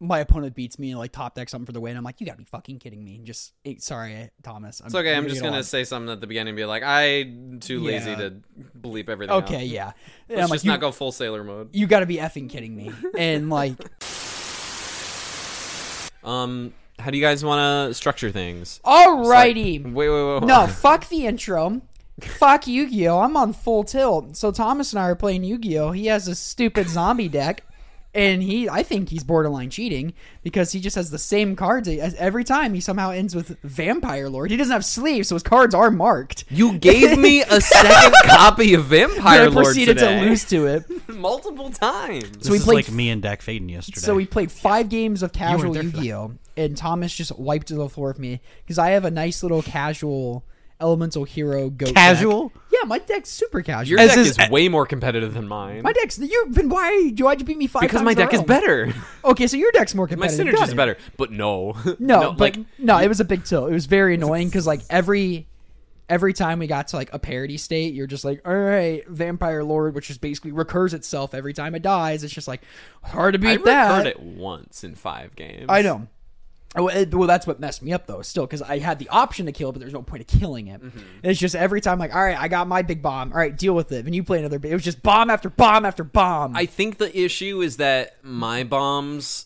my opponent beats me and like top deck something for the win. I'm like, you gotta be fucking kidding me. Just sorry, Thomas. It's okay. I'm just gonna say something at the beginning and be like, I'm too lazy to bleep everything out. Okay, yeah. Let's I'm just not go full sailor mode. You gotta be effing kidding me. And like, how do you guys want to structure things? alrighty. Like, wait. No, fuck the intro. Fuck Yu-Gi-Oh! I'm on full tilt. So Thomas and I are playing Yu-Gi-Oh! He has a stupid zombie deck. And I think he's borderline cheating because he just has the same cards as every time. He somehow ends with Vampire Lord. He doesn't have sleeves, so his cards are marked. You gave me a second copy of Vampire Lord proceeded today. to lose to it Multiple times. This we is played like me and Dak Faden yesterday. So we played 5 games of casual there for that. Yu-Gi-Oh! And Thomas just wiped the floor with me because I have a nice little casual Elemental Hero goat Casual? deck. Yeah, my deck's super casual. Your As deck is- is way more competitive than mine. My deck's why'd you beat me 5 because times my in a deck is row? better. Okay, so your deck's more My competitive. synergy Got is it. better. But no. No, like it was a big tilt. It was very annoying because like every time we got to like a parity state, you're just like, all right, Vampire Lord, which is basically recurs itself every time it dies. It's just like hard to beat I that. recurred it once in 5 games. I know. Well, that's what messed me up though. Still, because I had the option to kill it, but there's no point of killing it. Mm-hmm. It's just every time, like, all right, I got my big bomb. All right, deal with it. And you play another. It was just bomb after bomb after bomb. I think the issue is that my bombs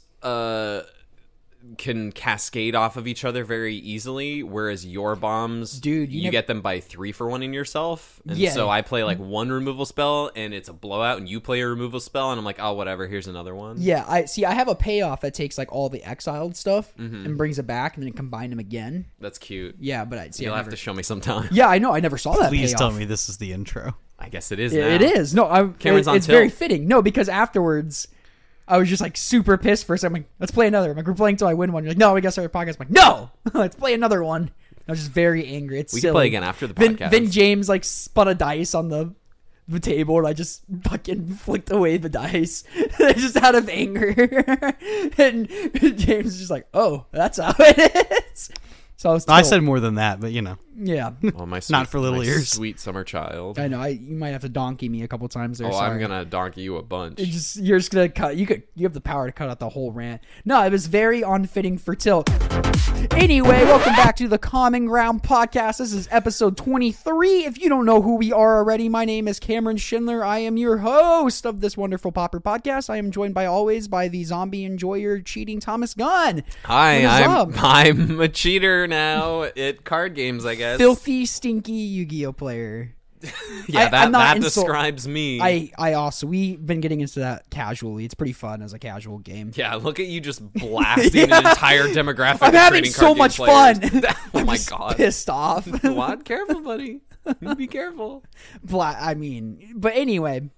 can cascade off of each other very easily, whereas your bombs, Dude, you get them by 3-for-1-ing yourself. And Yeah. so I play like 1 removal spell, and it's a blowout, and you play a removal spell, and I'm like, oh, whatever, here's another one. Yeah, I have a payoff that takes like all the exiled stuff Mm-hmm. and brings it back, and then combine them again. That's cute. Yeah, but I see. You'll I have never, to show me sometime. Yeah, I know. I never saw that. Please payoff. tell me this is the intro. I guess it is now. It is. No, Cameron's on it's very tilt. fitting. No, because afterwards, I was just like super pissed for a second. I'm like, let's play another. I'm like, we're playing till I win one. You're like, no, we got to start a podcast. I'm like, no, let's play another one. I was just very angry. It's We silly. can play again after the Then, podcast. then James like spun a dice on the table, and I just fucking flicked away the dice, just out of anger. And James is just like, "Oh, that's how it is." So I said more than that, but you know. "Yeah, Oh, my sweet, Not for little my ears. sweet summer child. I know. You might have to donkey me a couple times there." Oh, sorry. I'm gonna donkey you a bunch. You're just gonna cut. You have the power to cut out the whole rant. No, it was very unfitting for tilt. Anyway, welcome back to the Common Ground Podcast. This is episode 23. If you don't know who we are already, my name is Cameron Schindler. I am your host of this wonderful popper podcast. I am joined by the zombie enjoyer cheating Thomas Gunn. Hi, What is up? I'm a cheater now at card games, I guess. Filthy, stinky Yu-Gi-Oh player. Yeah, I'm not that insult- describes me. We've been getting into that casually. It's pretty fun as a casual game. Yeah, look at you just blasting an entire demographic. I'm of having trading so card much game players. fun. Oh I'm my just god! pissed off. What? Careful, buddy. Be careful. But anyway,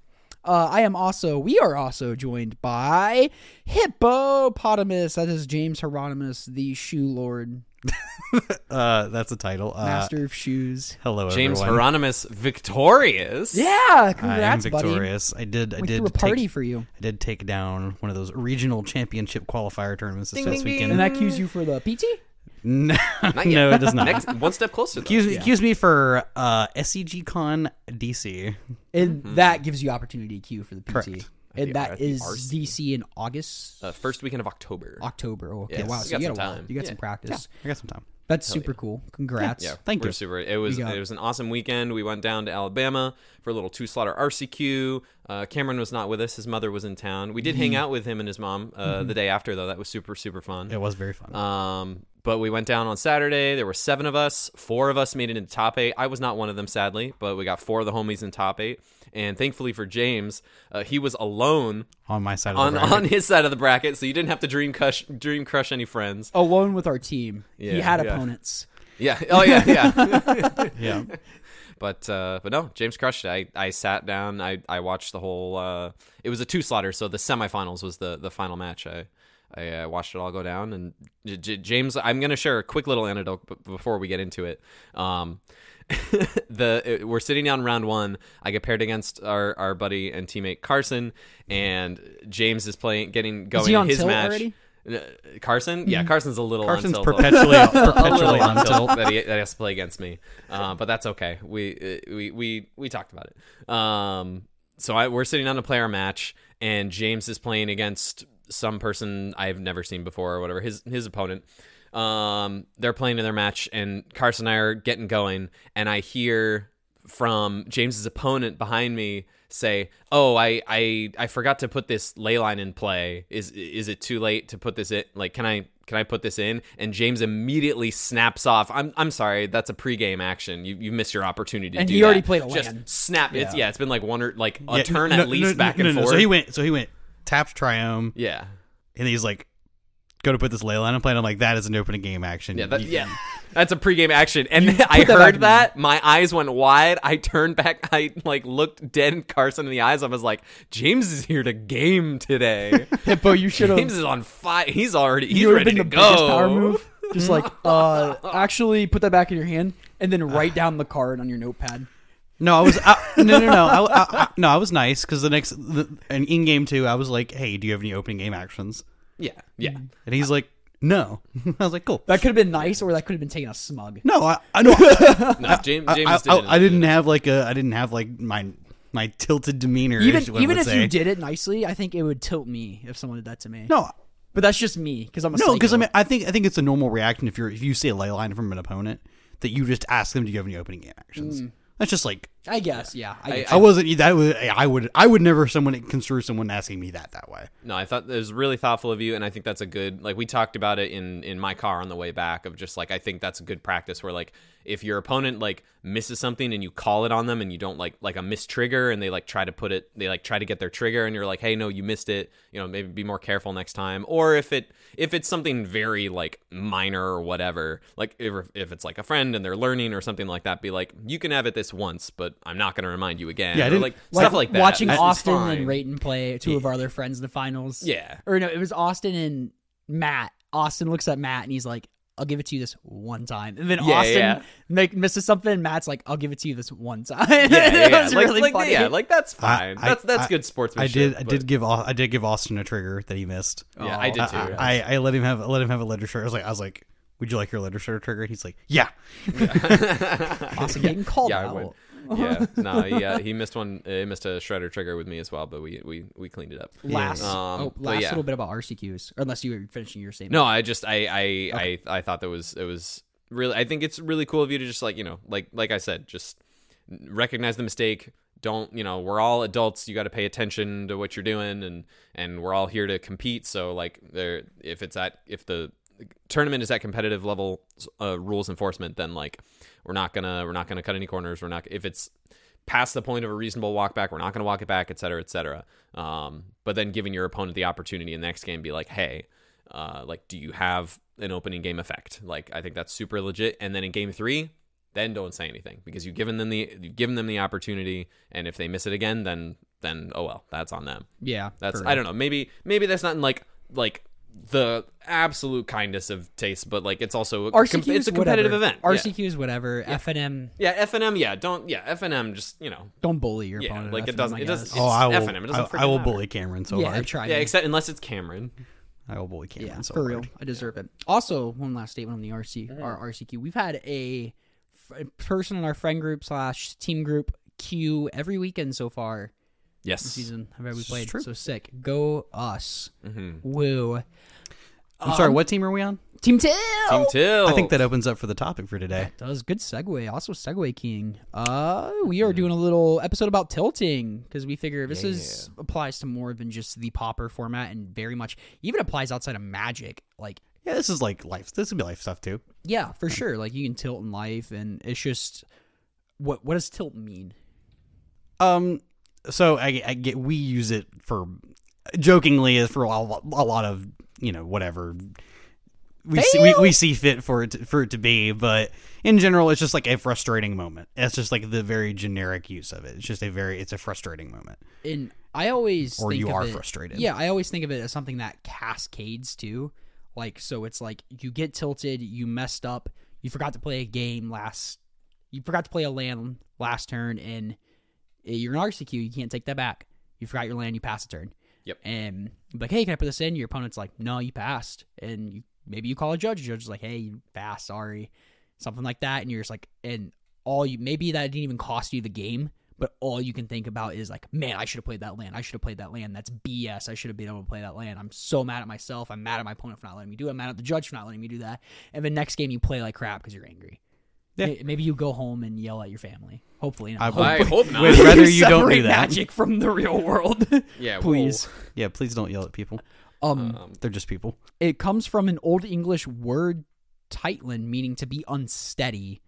we are also joined by Hippopotamus. That is James Hieronymus, the Shoe Lord, That's a title. Master of Shoes. Hello, James everyone. Hieronymus victorious. Yeah, I am congrats, buddy. victorious. I did We threw a party for you, I did take down one of those regional championship qualifier tournaments this Ding, past ding, weekend. and that cues you for the PT. No, Not yet. no, it does not. Next, one step closer. Though. Accuse me for SCG Con DC. And that gives you opportunity to queue for the PT. Correct. And At that the is RC. DC in August. First weekend of October. October. Okay, Yes, wow. you So got you some got a while. time. You got Yeah. some practice. I got some time. That's super cool. Congrats. Yeah, Thank we're you. Super. It was an awesome weekend. We went down to Alabama for a little 2-slaughter RCQ. Cameron was not with us. His mother was in town. We did hang out with him and his mom the day after, though. That was super, super fun. It was very fun. But we went down on Saturday. There were 7 of us. 4 of us made it into top 8. I was not one of them, sadly, but we got 4 of the homies in top 8. And thankfully for James, he was alone on my side of the on bracket. his side of the bracket, so you didn't have to dream crush any friends. Alone with our team. He Yeah, had yeah. opponents. Yeah. Oh yeah. Yeah. Yeah. But no, James crushed it. I sat down. I watched the whole. It was a 2-slaughter, so the semifinals was the final match. I watched it all go down, and James. I'm gonna share a quick little anecdote before we get into it. We're sitting down round 1. I get paired against our buddy and teammate Carson, and James is going Is he in on his tilt match. already? Carson, yeah, Carson's a little Carson's on tilt. perpetually A little on tilt. that he has to play against me, but that's okay. We talked about it. So we're sitting down to play our match, and James is playing against some person I've never seen before or whatever, his opponent. They're playing in their match, and Carson and I are getting going, and I hear from James's opponent behind me say, "Oh, I forgot to put this ley line in play. Is it too late to put this in? Like, can I put this in?" And James immediately snaps off. I'm sorry, that's a pregame action. You missed your opportunity to And do he that. already played a Just land. snap. Yeah. It's been like one or like a turn at least back and forth. So he went taps Triome, Yeah. and he's like, go to put this ley line in play. And I'm like, that is an opening game action. Yeah, that's a pregame action. And I put that back heard in that. My eyes went wide. I turned back. I like looked dead Carson in the eyes. I was like, James is here to game today. Hippo, you should have. James is on fire. He's ready been to the go. biggest power move. Just like, actually put that back in your hand and then write down the card on your notepad. No, I was no. I was nice because and in game 2, I was like, hey, do you have any opening game actions? Yeah. And he's like, no. I was like, cool. That could have been nice, or that could have been taking a smug. No, I know. No, James I didn't have like my tilted demeanor. Even as one would if say. you did it nicely, I think it would tilt me if someone did that to me. No, But that's just me because I'm a no, because psycho. I think it's a normal reaction if you see a ley line from an opponent that you just ask them, do you have any opening game actions? That's just like I guess, yeah. I wasn't that was I would never construe someone asking me that way. No, I thought it was really thoughtful of you, and I think that's a good, like, we talked about it in my car on the way back of just like, I think that's a good practice where like if your opponent like misses something and you call it on them and you don't like a missed trigger and they like try to get their trigger and you're like, hey, no, you missed it, maybe be more careful next time. Or if it's something very like minor or whatever, like if it's like a friend and they're learning or something like that, be like, you can have it this once, but I'm not going to remind you again. Yeah, or like stuff like that. Watching It's Austin fine. and Rayton play two of our other friends in the finals. Yeah. Or no, it was Austin and Matt. Austin looks at Matt and he's like, I'll give it to you this one time. And then Austin misses something and Matt's like, I'll give it to you this one time. It was really funny. That's fine. That's good sportsmanship. I did give Austin a trigger that he missed. Yeah, I did too. I let him have a letter trigger. I was like, would you like your letter trigger? And he's like, yeah. Austin getting called Yeah, I out. would. Yeah, no, he missed one. He missed a shredder trigger with me as well, but we cleaned it up. Last but yeah. little bit about RCQs, or unless you were finishing your statement. No, I thought it was really. I think it's really cool of you to just like I said, just recognize the mistake. Don't we're all adults. You got to pay attention to what you're doing, and we're all here to compete. So like if the tournament is at competitive level rules enforcement, then like we're not gonna cut any corners. If it's past the point of a reasonable walk back, we're not gonna walk it back, et cetera, et cetera. But then giving your opponent the opportunity in the next game, be like, hey, like, do you have an opening game effect? Like, I think that's super legit. And then in game 3, then don't say anything because you've given them the opportunity, and if they miss it again, then oh well, that's on them. Yeah, That's I don't know. Maybe that's not in like the absolute kindness of taste, but like it's also RCQ it's a competitive whatever. event. RCQ is whatever. FNM. Yeah, FNM. Yeah, FNM. Just Don't bully your yeah, opponent. like at it doesn't. FNM, It does. It's I will. FNM. It doesn't. I will freaking bully matter. Cameron so Yeah, hard. try. Yeah, except unless it's Cameron. I will bully Cameron Yeah, so for hard. real. I deserve it. Also, one last statement on the our RCQ. We've had a person in our friend group / team group queue every weekend so far Yes. this season. Have we played? true. So sick. Go us. Mm-hmm. Woo. I'm sorry. What team are we on? Team Till. Team Till. I think that opens up for the topic for today. That was good segue. Also segue king. We are doing a little episode about tilting because we figure this applies to more than just the popper format and very much even applies outside of Magic. Like, Yeah, this is like life. This would be life stuff too. yeah, for sure. Like you can tilt in life, and it's just what does tilt mean? So I get we use it for jokingly for a lot of whatever we see fit for it to be, but in general it's just like a frustrating moment. It's just like the very generic use of it. It's just it's a frustrating moment. And I always Or think you of are it- frustrated. Yeah, I always think of it as something that cascades too. Like, so it's like you get tilted, you messed up, you forgot to play a land last turn, and you're an RCQ, you can't take that back. You forgot your land, you pass a turn. Yep. And you're like, hey, can I put this in? Your opponent's like, no, you passed. And maybe you call a judge. The judge is like, hey, you passed, sorry. Something like that. And you're just like, maybe that didn't even cost you the game, but all you can think about is like, man, I should have played that land. I should have played that land. That's BS. I should have been able to play that land. I'm so mad at myself. I'm mad at my opponent for not letting me do it. I'm mad at the judge for not letting me do that. And the next game you play like crap because you're angry. Yeah. Maybe you go home and yell at your family. Hopefully not. I hope not. Would rather you don't do Separate that. Magic from the real world. Yeah, please. Yeah, please don't yell at people. They're just people. It comes from an Old English word, tightland, meaning to be unsteady.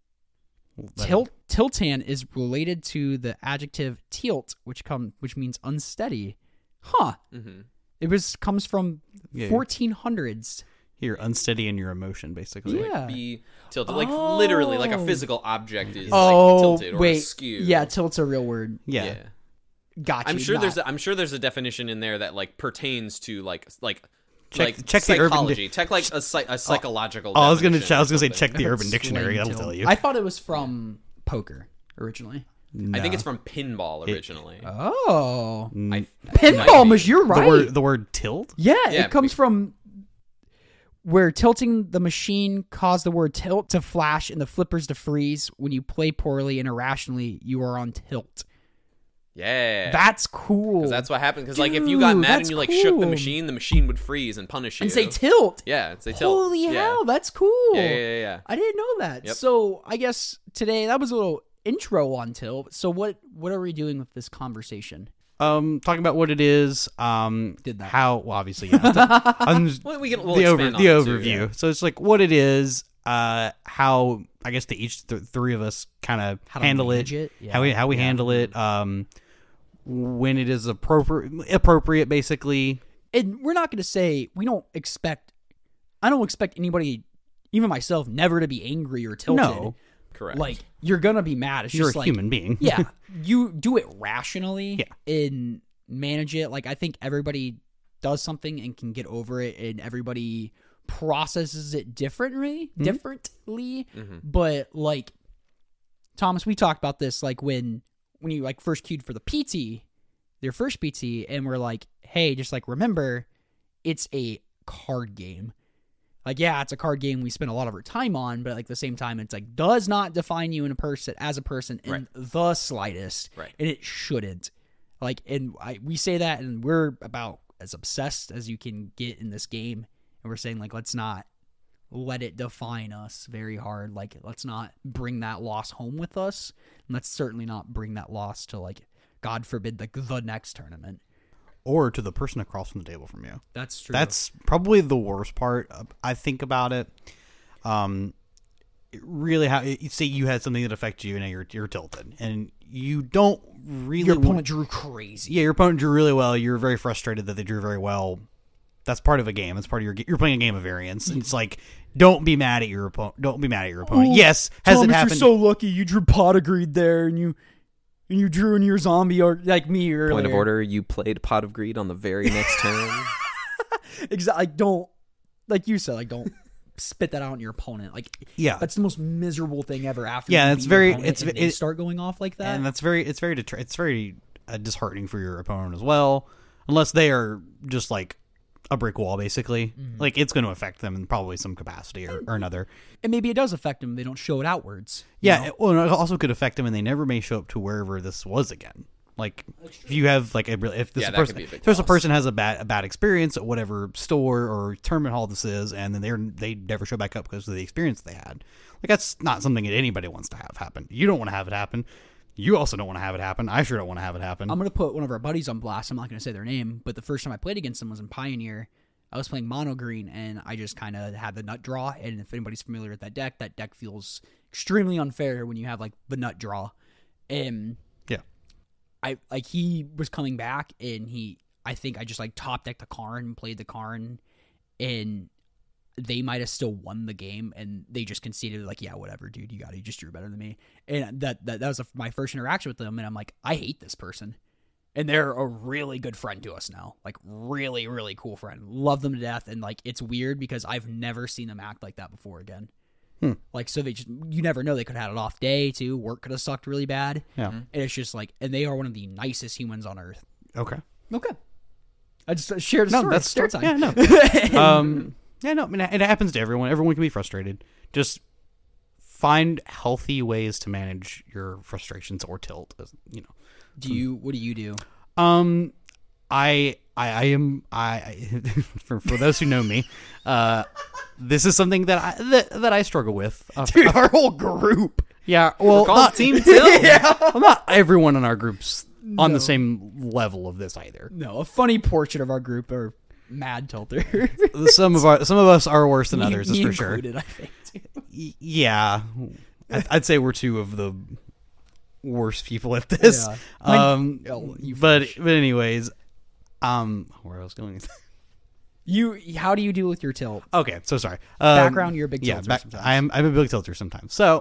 Tiltan is related to the adjective tilt, which means unsteady. Huh. Mm-hmm. It comes from 1400s. You're unsteady in your emotion, basically. Yeah. Be tilted, like literally, like a physical object is like tilted or askew. Yeah, tilt's a real word. Yeah. Gotcha. I'm sure there's a definition in there that like pertains to like check psychology. Check like a psychological. I was gonna definition or say something. check the Urban Dictionary. Slang That'll tilt. tell you. I thought it was from poker originally. I think it's from pinball originally. Oh, Might pinball, be. you're right. The word tilt. Yeah, Yeah, it comes from where tilting the machine caused the word tilt to flash and the flippers to freeze. When you play poorly and irrationally, you are on tilt. Yeah, That's cool. because that's what happened. Because like if you got mad and that's you like shook the cool. machine would freeze and punish you and say tilt. Yeah, and say tilt. Holy Yeah. hell, that's cool. Yeah. I didn't know that. Yep. So I guess today that was a little intro on tilt. So what are we doing with this conversation? Talking about what it is. Did that. How? Well, obviously, yeah. Well, we'll the expand on it overview. too, yeah. So it's like what it is. How I guess three of us kind of How to handle manage it. it? How we Yeah. handle it. When it is appropriate, basically. And we're not going to say I don't expect anybody, even myself, never to be angry or tilted. No. Correct. Like, you're going to be mad. It's You're just a like, human being. yeah, you do it rationally Yeah. and manage it. Like, I think everybody does something and can get over it, and everybody processes it differently. But like, Thomas, we talked about this, like when you like first queued for the PT, your first PT, and we're like, hey, just like remember, it's a card game. Like, yeah, it's a card game we spend a lot of our time on, but like at the same time, it's like does not define you as a person in the slightest, Right. and it shouldn't. Like, and we say that, and we're about as obsessed as you can get in this game, and we're saying like, let's not let it define us very hard. Like, let's not bring that loss home with us, and let's certainly not bring that loss to, like, God forbid, like the next tournament. Or to the person across from the table from you. That's true. That's probably the worst part. I think about it. Really, how you say you had something that affects you, and now you're tilted, and you don't really. Your opponent drew crazy. Yeah, your opponent drew really well. You're very frustrated that they drew very well. That's part of a game. It's part of you're playing a game of variance. And it's like, don't be mad at your opponent. Don't be mad at your opponent. Yes, has it happened? You're so lucky. You drew pot of greed there, and you drew in your zombie or like me earlier. Point of order: you played Pot of Greed on the very next turn. Exactly. Like, don't, like you said, like don't spit that out on your opponent. Like, Yeah. that's the most miserable thing ever. After Yeah, you it's beat your very- opponent it's- and they it- start going off like that. And it's very disheartening for your opponent as well, unless they are just like a brick wall, basically. Like, it's going to affect them in probably some capacity or another. And maybe it does affect them. They don't show it outwards. you Yeah, know? well, it also could affect them, and they never may show up to wherever this was again. Like, if you have like if this Yeah, that person, could be a big if there's a loss. person has a bad experience at whatever store or tournament hall this is, and then they never show back up because of the experience they had. Like, that's not something that anybody wants to have happen. You don't want to have it happen. You also don't want to have it happen. I sure don't want to have it happen. I'm going to put one of our buddies on blast. I'm not going to say their name, but the first time I played against them was in Pioneer. I was playing mono green, and I just kind of had the nut draw. And if anybody's familiar with that deck feels extremely unfair when you have like the nut draw. And Yeah. he was coming back, and I think I just like top decked the Karn and played the Karn, and they might have still won the game, and they just conceded like, yeah, whatever, dude, you just drew better than me. And that was my first interaction with them, and I'm like, I hate this person. And they're a really good friend to us now. Like, really, really cool friend. Love them to death. And, like, it's weird because I've never seen them act like that before again. Like, so you never know. They could have had an off day, too. Work could have sucked really bad. Yeah. And it's just like, and they are one of the nicest humans on earth. Okay. Okay. I just shared a No, story. that's Story time. yeah, no. Yeah, no. I mean, it happens to everyone. Everyone can be frustrated. Just find healthy ways to manage your frustrations or tilt. You know. What do you do? I am for those who know me, this is something that I struggle with. Dude, our whole group. Yeah, well, Called Team Tilt. well, not everyone in our group's on the same level of this either. No, a funny portrait of our group are mad tilter. Some of us are worse than others, that's Me for sure. included, I think, too. Yeah, I'd say we're two of the worst people at this. Yeah. You but finish. anyways, where I was going. How do you deal with your tilt? Okay, so sorry. Background, you're a big yeah, tilter sometimes. I'm a big tilter sometimes. So,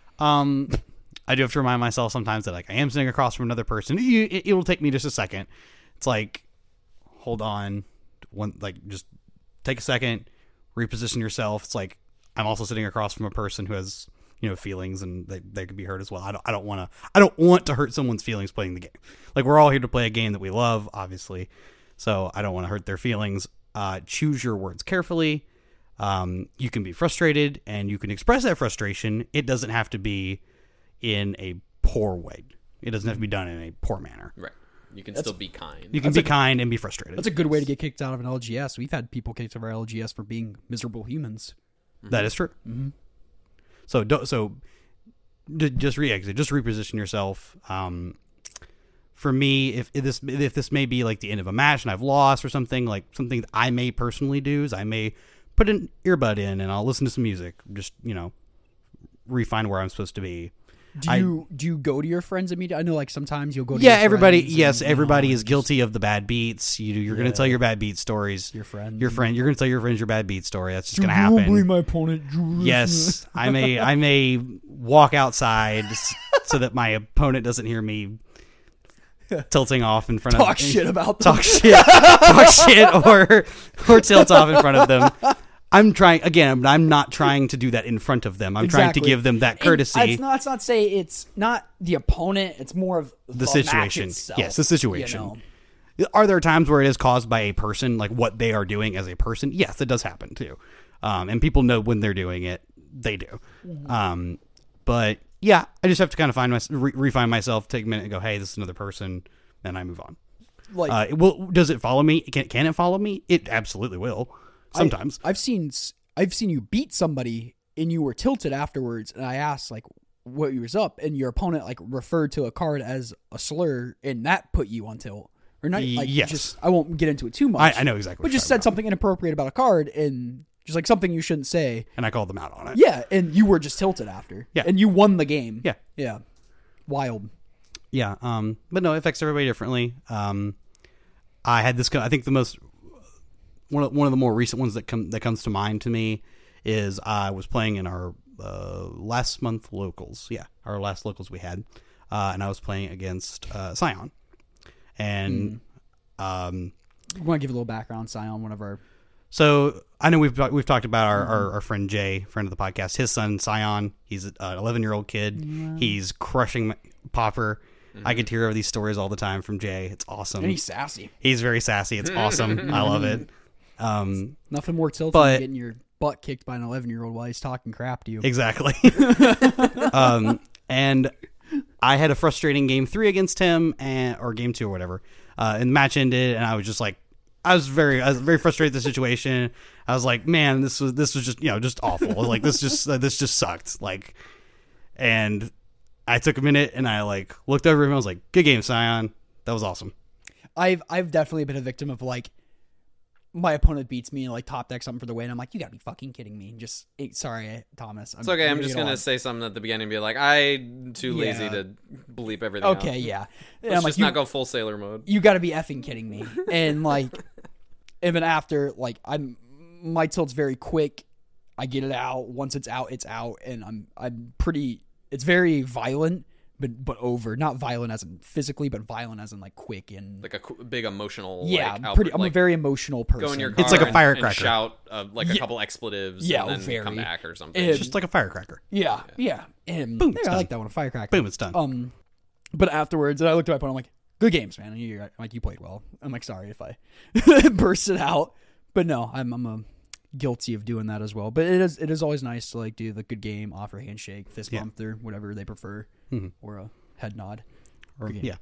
I do have to remind myself sometimes that like I am sitting across from another person. It'll take me just a second. It's like, hold on, just take a second, reposition yourself. It's like I'm also sitting across from a person who has feelings and they could be hurt as well. I don't want to hurt someone's feelings playing the game. Like we're all here to play a game that we love, obviously. So I don't want to hurt their feelings. Choose your words carefully. You can be frustrated and you can express that frustration. It doesn't have to be in a poor way. It doesn't have to be done in a poor manner. Right. You can still be kind. You can be kind and be frustrated. That's a good way to get kicked out of an LGS. We've had people kicked out of our LGS for being miserable humans. That is true. Mm-hmm. So just re-exit, just reposition yourself. For me, if this may be like the end of a match and I've lost or something, like something that I may personally do is I may put an earbud in and I'll listen to some music, just refine where I'm supposed to be. Do you go to your friends immediately? I know, like sometimes you'll go to everybody. friends Yes, and, everybody is guilty of the bad beats. You're going to tell your bad beat stories. Your friend. You're going to tell your friends your bad beat story. That's just going to happen. My opponent. Yes, I may walk outside so that my opponent doesn't hear me tilting off in front of Talk shit about them. talk shit or tilt off in front of them. I'm not trying to do that in front of them. I'm trying to give them that courtesy. It's not say it's not the opponent. It's more of the situation. match itself, Yes, the situation. Are there times where it is caused by a person, like what they are doing as a person? Yes, it does happen too. And people know when they're doing it. They do. Mm-hmm. But yeah, I just have to kind of refine myself, take a minute and go, hey, this is another person. Then I move on. Like, does it follow me? Can it follow me? It absolutely will. Sometimes. I've seen you beat somebody and you were tilted afterwards, and I asked like what was up, and your opponent like referred to a card as a slur, and that put you on tilt. Or not? Like, yes. I won't get into it too much. I know exactly. But just said something inappropriate about a card, and just like something you shouldn't say. And I called them out on it. Yeah, and you were just tilted after. Yeah, and you won the game. Yeah, yeah, wild. Yeah, but no, it affects everybody differently. I had this. I think the most. One of the more recent ones that comes to mind to me is I was playing in our last month locals. Yeah, our last locals we had, and I was playing against Scion. And we want to give a little background. Scion, one of our. So I know we've talked about our friend Jay, friend of the podcast. His son Scion, he's an 11-year-old kid. Yeah. He's crushing Popper. Mm-hmm. I get to hear these stories all the time from Jay. It's awesome. And he's sassy. He's very sassy. It's awesome. I love it. Nothing more tilting than getting your butt kicked by an 11-year-old while he's talking crap to you. Exactly. And I had a frustrating game 3 against him, or game 2 or whatever. And the match ended, and I was just like, I was very frustrated with the situation. I was like, man, this was just just awful. Like this just sucked. Like, and I took a minute and I like looked over him. And I was like, good game, Scion. That was awesome. I've definitely been a victim of like. My opponent beats me and like top deck something for the win. I'm like, you gotta be fucking kidding me. Just sorry, Thomas. It's okay. I'm just gonna say something at the beginning and be like, I'm too lazy to bleep everything. Okay, out. Yeah. Let's just not go full sailor mode. You gotta be effing kidding me. And like, even after like my tilt's very quick. I get it out. Once it's out, it's out, and I'm pretty. It's very violent. But over, not violent as in physically, but violent as in like quick and like a big emotional. Yeah, like, output, I'm a very emotional person. Go in your car it's like a firecracker. And shout like a couple expletives. Yeah, and then very. come back or something. It's just like a firecracker. Yeah. And boom, I like that one, a firecracker. Boom, it's done. But afterwards, and I looked at my opponent. I'm like, good games, man. And you're like, you played well. I'm like, sorry if I bursted out, but no, I'm a guilty of doing that as well. But it is always nice to like do the good game, offer a handshake, fist bump, or whatever they prefer, or a head nod. Yeah.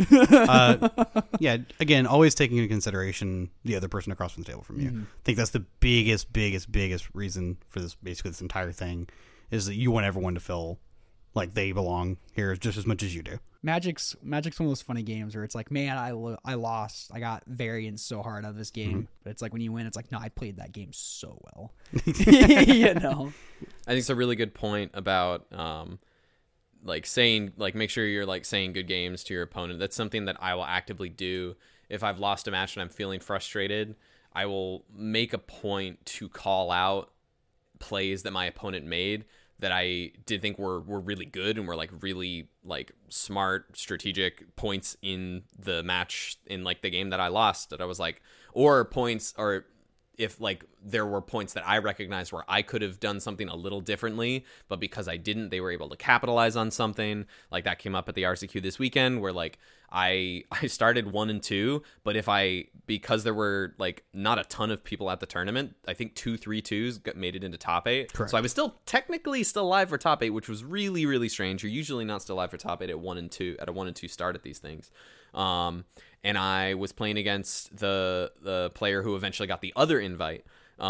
Yeah. Again, always taking into consideration the other person across from the table from you. I think that's the biggest reason for this entire thing is that you want everyone to feel like they belong here just as much as you do. Magic's one of those funny games where it's like, man, I lost. I got variance so hard out of this game. But it's like when you win, it's like, no, I played that game so well. You know? I think it's a really good point about like saying, like, make sure you're like saying good games to your opponent. That's something that I will actively do. If I've lost a match and I'm feeling frustrated, I will make a point to call out plays that my opponent made that I did think were really good and were like really like smart strategic points in the match, in like the game that I lost, that I was like, or points, or if like there were points that I recognized where I could have done something a little differently, but because I didn't, they were able to capitalize on something. Like that came up at the RCQ this weekend where like I started 1-2, but because there were like not a ton of people at the tournament, I think 2-3-2s made it into top 8. Correct. So I was technically still alive for top 8, which was really, really strange. You're usually not still alive for top 8 at 1-2 at a 1-2 start at these things. And I was playing against the player who eventually got the other invite.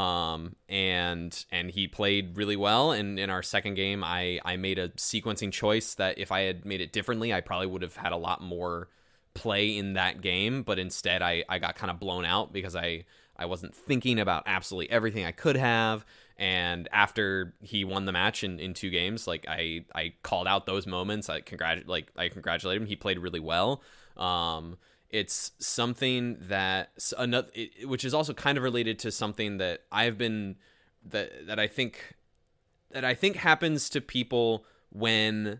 And he played really well. And in our second game, I made a sequencing choice that if I had made it differently, I probably would have had a lot more play in that game. But instead, I got kind of blown out because I wasn't thinking about absolutely everything I could have. And after he won the match in 2 games, like I called out those moments. I congratulated him. He played really well. It's something which is also kind of related to something that I've been that I think happens to people when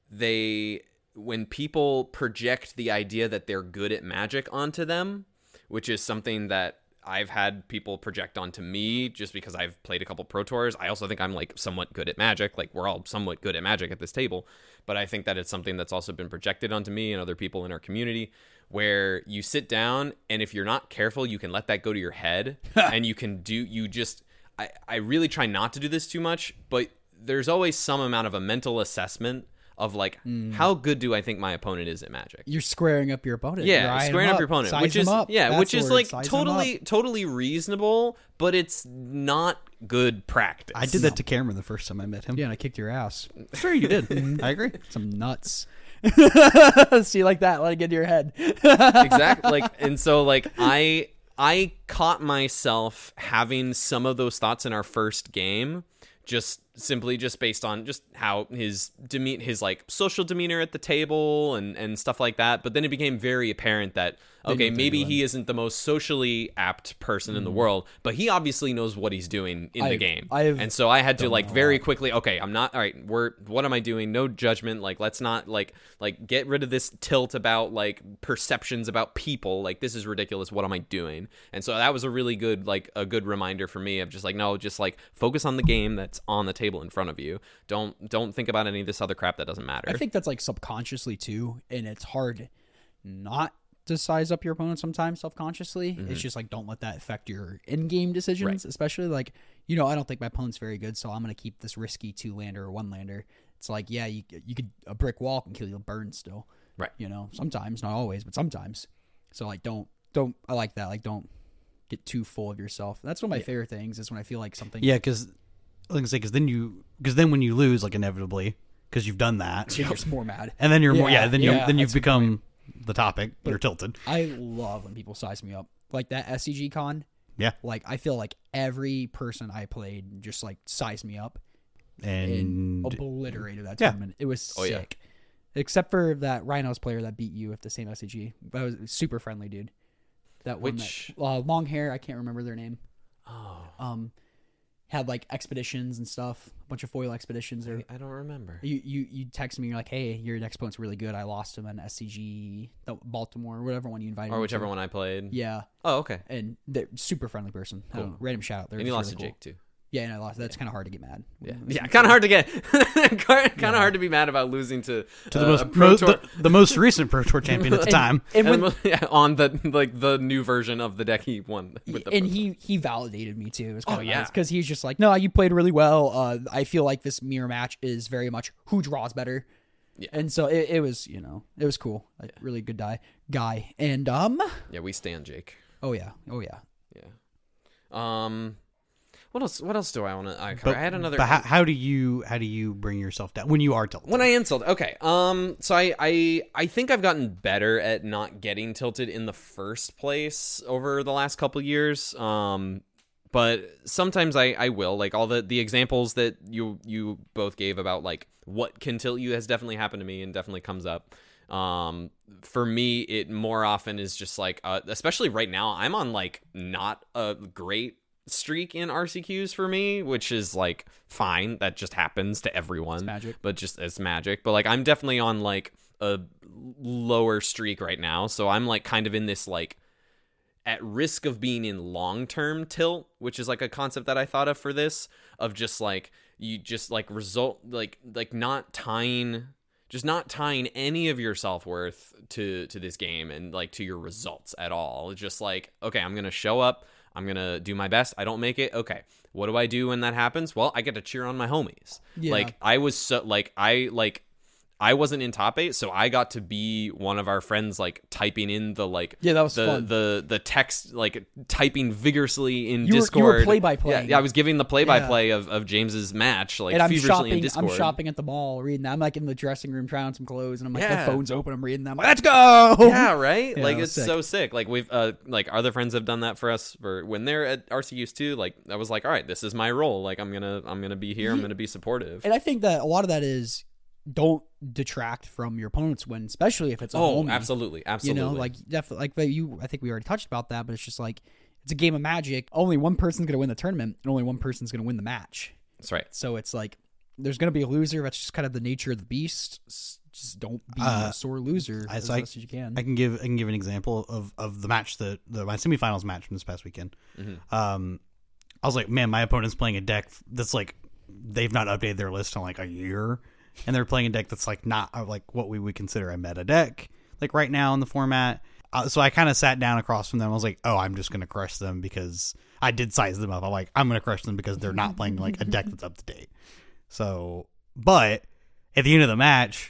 people project the idea that they're good at Magic onto them, which is something that I've had people project onto me just because I've played a couple Pro Tours. I also think I'm like somewhat good at Magic. Like we're all somewhat good at Magic at this table, but I think that it's something that's also been projected onto me and other people in our community, where you sit down and if you're not careful, you can let that go to your head and I really try not to do this too much, but there's always some amount of a mental assessment of like, how good do I think my opponent is at Magic? You're squaring up your opponent. Yeah, squaring up your opponent, which is like totally reasonable, but it's not good practice. I did that to Cameron the first time I met him. Yeah, and I kicked your ass. Sure, you did. I agree. Some nuts. See, like that, let it get to your head. Exactly. Like, and so like I caught myself having some of those thoughts in our first game, just based on just how his like social demeanor at the table and stuff like that. But then it became very apparent that, okay, maybe he isn't the most socially apt person in the world, but he obviously knows what he's doing in the game. And so I had to like very quickly, okay, I'm not, all right, what am I doing? No judgment. Like, let's not like get rid of this tilt about like perceptions about people. Like, this is ridiculous. What am I doing? And so that was a really good, like a good reminder for me of just like, no, just like focus on the game that's on the table in front of you. Don't think about any of this other crap that doesn't matter. I think that's like subconsciously too, and it's hard not to size up your opponent sometimes self-consciously. It's just like, don't let that affect your in-game decisions, especially like, I don't think my opponent's very good, so I'm going to keep this risky 2-lander or 1-lander. It's like, yeah, you could, a brick wall can kill you a burn still. Right. Sometimes, not always, but sometimes. So like, don't, I like that. Like, don't get too full of yourself. That's one of my favorite things is when I feel like something. Yeah. Cause then when you lose, like inevitably, cause you've done that, you're just more mad. And then you're more, then you've become the topic. But you're tilted. I love when people size me up like that SCG con. Yeah. Like I feel like every person I played just like sized me up and obliterated that tournament. It was sick. Except for that Rhinos player that beat you at the same SCG. That was super friendly, dude. That one, long hair. I can't remember their name. Oh. Had like expeditions and stuff, a bunch of foil expeditions. Or I don't remember. You text me, you're like, hey, your next opponent's really good. I lost him in SCG, Baltimore, whatever one you invited. Or whichever one I played. Yeah. Oh, okay. And they're super friendly person. Cool. Random shout out. And you lost to Jake too. Yeah, no, that's kind of hard to get mad. Yeah, kind of hard to get, kind of hard to be mad about losing to the most recent Pro Tour champion at the time, on the new version of the deck he won. And he validated me too. It was kind of nice because he's just like, no, you played really well. I feel like this mirror match is very much who draws better. Yeah. And so it was, it was cool. Like, really good guy. And yeah, we stand Jake. Oh yeah. What else do I want to? I had another. But how do you bring yourself down when you are tilted? When I am tilted, okay. So I think I've gotten better at not getting tilted in the first place over the last couple years. But sometimes I will, like all the examples that you both gave about like what can tilt you has definitely happened to me and definitely comes up. For me, it more often is just like, especially right now, I'm on like not a great streak in RCQs for me, which is like fine. That just happens to everyone. It's magic. But just as magic. But like I'm definitely on like a lower streak right now. So I'm like kind of in this like at risk of being in long-term tilt, which is like a concept that I thought of for this, of just like you just like result like not tying any of your self-worth to this game and like to your results at all. It's just like, okay, I'm gonna show up, I'm gonna do my best. I don't make it, okay, what do I do when that happens? Well, I get to cheer on my homies. Like I was so like I wasn't in top 8, so I got to be one of our friends, like typing in the like that was fun. the text, like typing vigorously in You Discord. were play-by-play. Yeah, I was giving the play-by-play of James's match, like and feverishly in Discord. I'm shopping at the mall, reading that. I'm like in the dressing room trying on some clothes, and I'm like the phone's open. I'm reading that. I'm like, let's go. Yeah, right. Like it's sick. so sick. Like we've like other friends have done that for us for when they're at RCUs too. Like I was like, all right, this is my role. Like I'm gonna be here. I'm gonna be supportive. And I think that a lot of that is, don't detract from your opponent's win, especially if it's a homie. Absolutely. Like definitely, like I think we already touched about that, but it's just like it's a game of Magic. Only one person's gonna win the tournament, and only one person's gonna win the match. That's right. So it's like there's gonna be a loser. That's just kind of the nature of the beast. Just don't be a sore loser as best as you can. I can give an example of the match my semifinals match from this past weekend. I was like, man, my opponent's playing a deck that's like they've not updated their list in like a year. And they're playing a deck that's like not like what we would consider a meta deck, like right now in the format. So I kind of sat down across from them. I was like, oh, I'm just going to crush them because I did size them up. I'm like, I'm going to crush them because they're not playing like a deck that's up to date. So, but at the end of the match,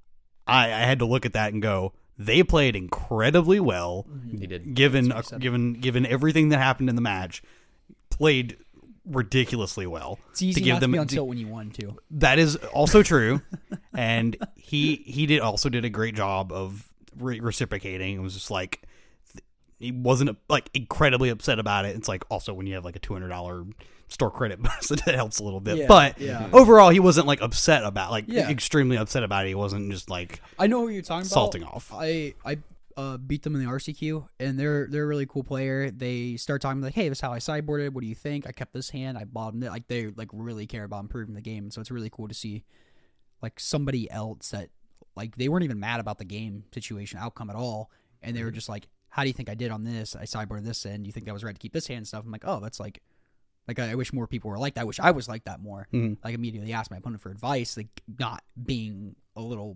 I had to look at that and go, they played incredibly well. They did. Given everything that happened in the match, played ridiculously well. It's easy to give them on tilt when you won too. That is also true, and he did a great job of reciprocating. It was just like he wasn't like incredibly upset about it. It's like also when you have like a $200 store credit bonus, it helps a little bit. But overall, he wasn't like upset about extremely upset about it. He wasn't just like I know what you're talking about. Salting off. I beat them in the RCQ, and they're a really cool player. They start talking like, hey, this is how I sideboarded. What do you think? I kept this hand. I bottomed it. Like they like really care about improving the game. So it's really cool to see like somebody else that like they weren't even mad about the game situation outcome at all, and they were just like, how do you think I did on this? I sideboarded this, and you think I was right to keep this hand and stuff. I'm like, oh, that's like I wish more people were like that. I wish I was like that more. Like immediately asked my opponent for advice, like not being a little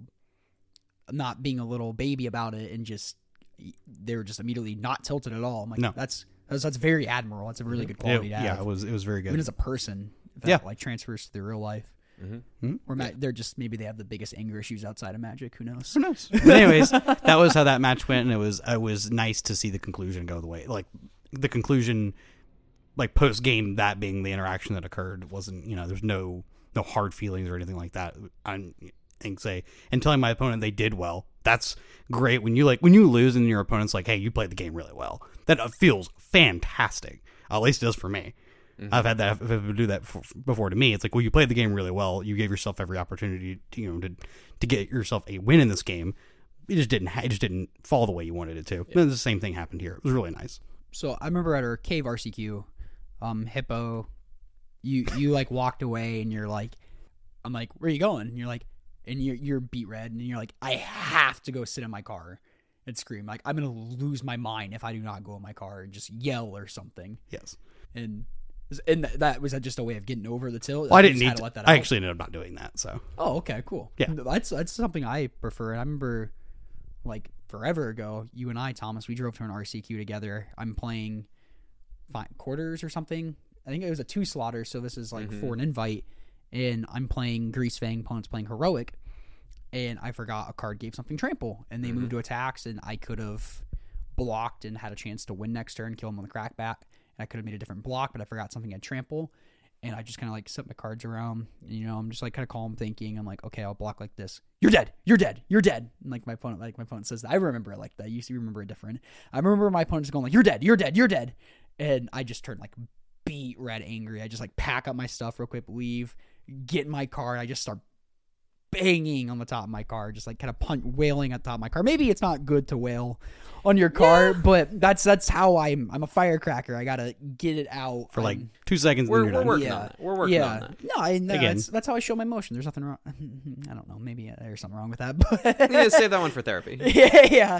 baby about it, and just they were just immediately not tilted at all. I'm like, no, that's very admirable. That's a really good quality to have. Yeah, it was very good. Even as a person, if that like transfers to their real life. Or they're just maybe they have the biggest anger issues outside of Magic. Who knows? But anyways, that was how that match went, and it was nice to see the conclusion go the way the conclusion, like post game, that being the interaction that occurred wasn't there's no hard feelings or anything like that. And telling my opponent they did well. That's great when you lose and your opponent's like, hey, you played the game really well. That feels fantastic. At least it does for me. I've had that do that before to me. It's like, well, you played the game really well. You gave yourself every opportunity to get yourself a win in this game. It just didn't fall the way you wanted it to. Yeah. The same thing happened here. It was really nice. So I remember at our cave RCQ, Hippo, you like walked away and you're like, I'm like, where are you going? And you're like, and you're beat red, and you're like, I have to go sit in my car and scream. Like, I'm going to lose my mind if I do not go in my car and just yell or something. Yes. And And that was that just a way of getting over the tilt? Well, I You didn't just had need to to. let that I out? actually ended up not doing that. So Oh, okay, cool. Yeah. That's something I prefer. I remember, like, forever ago, you and I, Thomas, we drove to an RCQ together. I'm playing quarters or something. I think it was a 2 slaughter, so this is like for an invite. And I'm playing Grease Fang, opponent's playing Heroic. And I forgot a card gave something trample. And they moved to attacks, and I could have blocked and had a chance to win next turn, kill him on the crackback. And I could have made a different block, but I forgot something had trample. And I just kind of like set my cards around. And, you know, I'm just like kind of calm thinking. I'm like, okay, I'll block like this. You're dead. You're dead. You're dead. And like my opponent says that. I remember it like that. I used to remember it different. I remember my opponent just going like, you're dead. You're dead. You're dead. And I just turned like beat red angry. I just like pack up my stuff real quick, leave, get in my card. I just start banging on the top of my card, just like kind of wailing at the top of my card. Maybe it's not good to wail on your card, but that's how I'm a firecracker. I gotta get it out for like 2 seconds, and then you're We're done. working on that. We're working on that. No, Again. that's how I show my emotion. There's nothing wrong. I don't know. Maybe there's something wrong with that, but Yeah, save that one for therapy. yeah.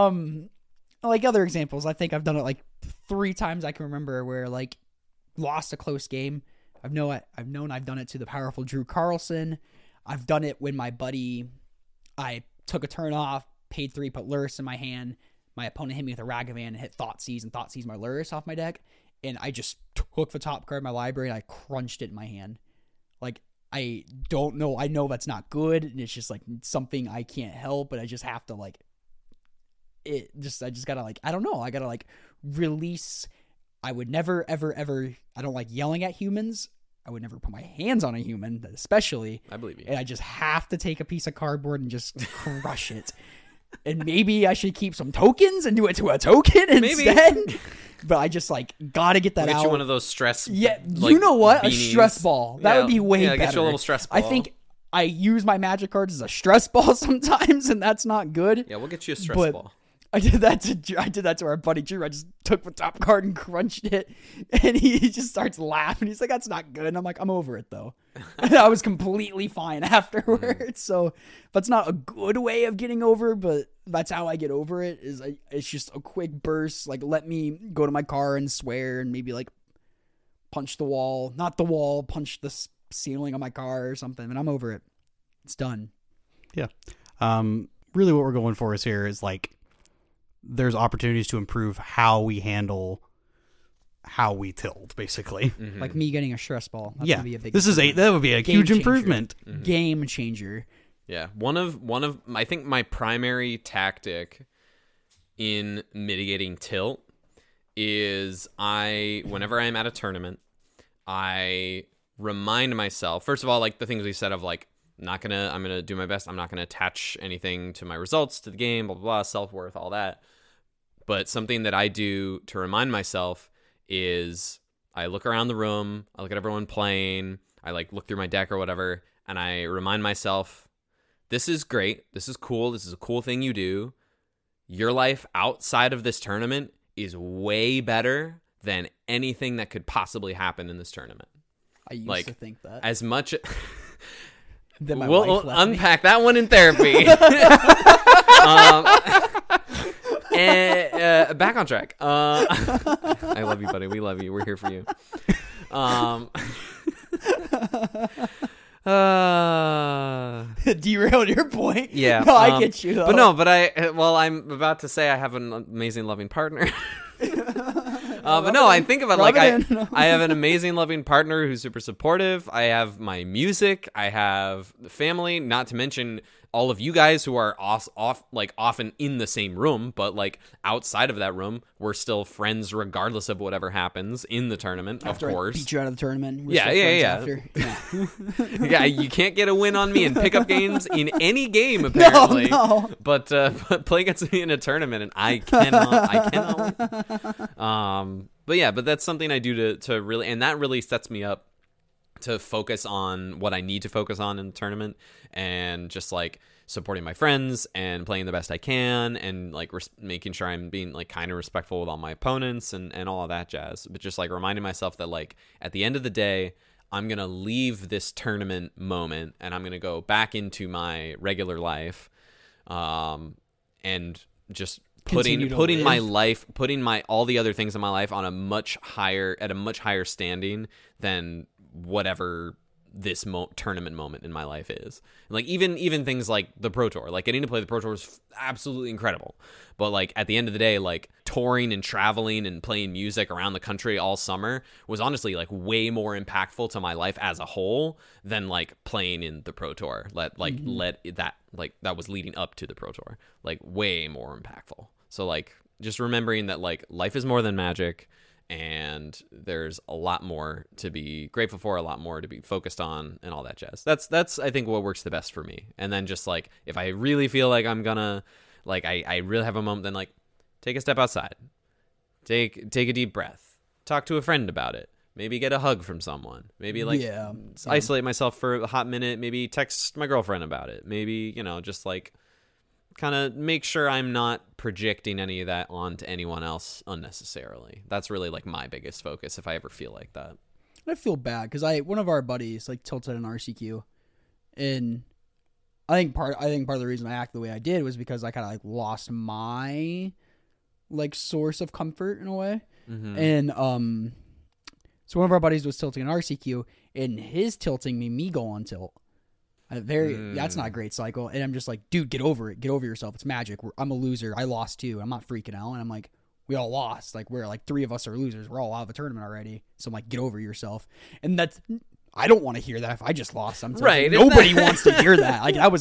Like other examples, I think I've done it like 3 times I can remember where like lost a close game. I've known I've done it to the powerful Drew Carlson. I've done it when my buddy, I took a turn off, paid 3, put Lurrus in my hand. My opponent hit me with a Ragavan and hit Thoughtseize and Thoughtseize my Lurrus off my deck. And I just took the top card of my library and I crunched it in my hand. Like, I don't know. I know that's not good. And it's just like something I can't help, but I just have to like, I just gotta like, I don't know. I gotta like release. I would never, ever, ever, I don't like yelling at humans. I would never put my hands on a human, especially. I believe you. And I just have to take a piece of cardboard and just crush it. And maybe I should keep some tokens and do it to a token instead. But I just like gotta get that Get out. you one of those stress. Yeah, like, you know what? beanies. A stress ball. That would be way better. Get you a little stress ball. I think I use my Magic cards as a stress ball sometimes, and that's not good. Yeah, we'll get you a stress But ball. I did that to our buddy Drew. I just took the top card and crunched it, and he just starts laughing. He's like, "That's not good." And I'm like, "I'm over it though." And I was completely fine afterwards. So that's not a good way of getting over, but that's how I get over it. It's just a quick burst. Like, let me go to my car and swear, and maybe like punch the wall, not the wall, punch the ceiling on my car or something, and I'm over it. It's done. Yeah. Really, what we're going for is like, there's opportunities to improve how we handle how we tilt, basically. Mm-hmm. Like me getting a stress ball. That's Yeah, gonna be a big that would be a Game huge changer. improvement. Game changer. Yeah, one of I think my primary tactic in mitigating tilt is whenever I'm at a tournament, I remind myself, first of all, like the things we said of like, I'm gonna do my best. I'm not gonna attach anything to my results, to the game, blah blah blah, self-worth, all that. But something that I do to remind myself is I look around the room, I look at everyone playing, I like look through my deck or whatever, and I remind myself, this is great, this is cool, this is a cool thing you do. Your life outside of this tournament is way better than anything that could possibly happen in this tournament. I used to think that. As much Then my we'll wife left me. unpack that one in therapy. And back on track. I love you, buddy. We love you. We're here for you. Derailed your point. Yeah. No, I get you. Though. But no, I'm about to say I have an amazing, loving partner. But no, I think about like I have an amazing, loving partner who's super supportive. I have my music. I have the family. Not to mention all of you guys who are often in the same room, but like outside of that room, we're still friends regardless of whatever happens in the tournament. After of I course, beat you out of the tournament. We're Yeah, still yeah, friends after. yeah, you can't get a win on me in pickup games in any game apparently. No. But play against me in a tournament and I cannot win. But that's something I do to really, and that really sets me up to focus on what I need to focus on in the tournament, and just like supporting my friends and playing the best I can, and like making sure I'm being like kind of respectful with all my opponents and all of that jazz. But just like reminding myself that like at the end of the day, I'm going to leave this tournament moment and I'm going to go back into my regular life, and just continue to putting my live. life, putting my all the other things in my life on a much higher standing than whatever this tournament moment in my life is. Like even things like the Pro Tour, like getting to play the Pro Tour is absolutely incredible. But like at the end of the day, like touring and traveling and playing music around the country all summer was honestly like way more impactful to my life as a whole than like playing in the Pro Tour. That was leading up to the Pro Tour, like way more impactful. So like just remembering that like life is more than Magic. And there's a lot more to be grateful for, a lot more to be focused on, and all that jazz. That's I think what works the best for me. And then just like if I really feel like I'm gonna like I really have a moment, then like take a step outside, take a deep breath, talk to a friend about it, maybe get a hug from someone, maybe like isolate myself for a hot minute, maybe text my girlfriend about it, maybe just like kind of make sure I'm not projecting any of that onto anyone else unnecessarily. That's really like my biggest focus if I ever feel like that. I feel bad because one of our buddies like tilted an RCQ, and I think part of the reason I acted the way I did was because I kind of like lost my like source of comfort in a way. And so one of our buddies was tilting an RCQ, and his tilting made me go on tilt. That's not a great cycle. And I'm just like, dude, get over it. Get over yourself. It's Magic. I'm a loser. I lost too. I'm not freaking out. And I'm like, we all lost. Like, we're like 3 of us are losers. We're all out of the tournament already. So I'm like, get over yourself. And I don't want to hear that if I just lost. Right. Nobody wants to hear that. Like, that was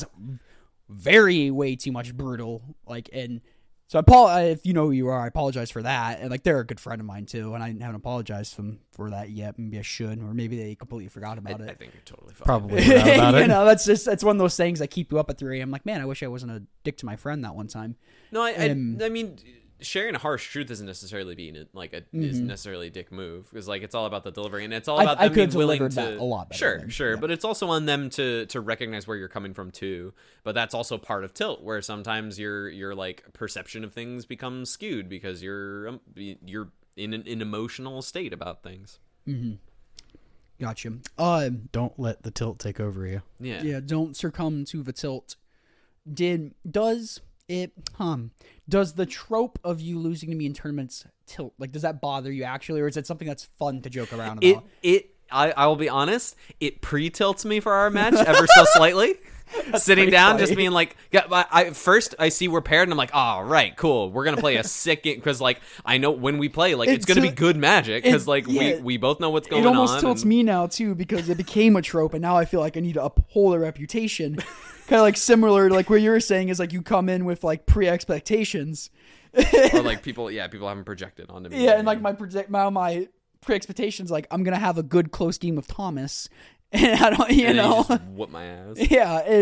way too much brutal. Like, and so if you know who you are, I apologize for that. And like, they're a good friend of mine too. And I haven't apologized to them for that yet. Maybe I should, or maybe they completely forgot about it. I think you're totally fine. Probably forgot about it. That's one of those things that keep you up at 3 a.m. Like, man, I wish I wasn't a dick to my friend that one time. No, I mean, sharing a harsh truth isn't necessarily being like is necessarily a dick move, because like it's all about the delivery, and it's all about them being willing to that a lot better. Sure, but it's also on them to recognize where you're coming from too. But that's also part of tilt, where sometimes your like perception of things becomes skewed because you're in an emotional state about things. Gotcha. Don't let the tilt take over you. Yeah. Don't succumb to the tilt. Does the trope of you losing to me in tournaments tilt? Like, does that bother you actually, or is it something that's fun to joke around about? I will be honest, it pre-tilts me for our match ever so slightly. Sitting down, funny. Just being like, first I see we're paired, and I'm like, oh, right, cool. We're gonna play a sick game, because like I know when we play, like it's gonna be good Magic, because like we both know what's going on. It almost tilts me now too, because it became a trope, and now I feel like I need to uphold a reputation. Kind of like similar to like what you were saying is like you come in with like pre-expectations. Or like people haven't projected onto me. Yeah, and like my pre-expectations, like I'm gonna have a good close game with Thomas, and I don't, you just whoop my ass. Yeah,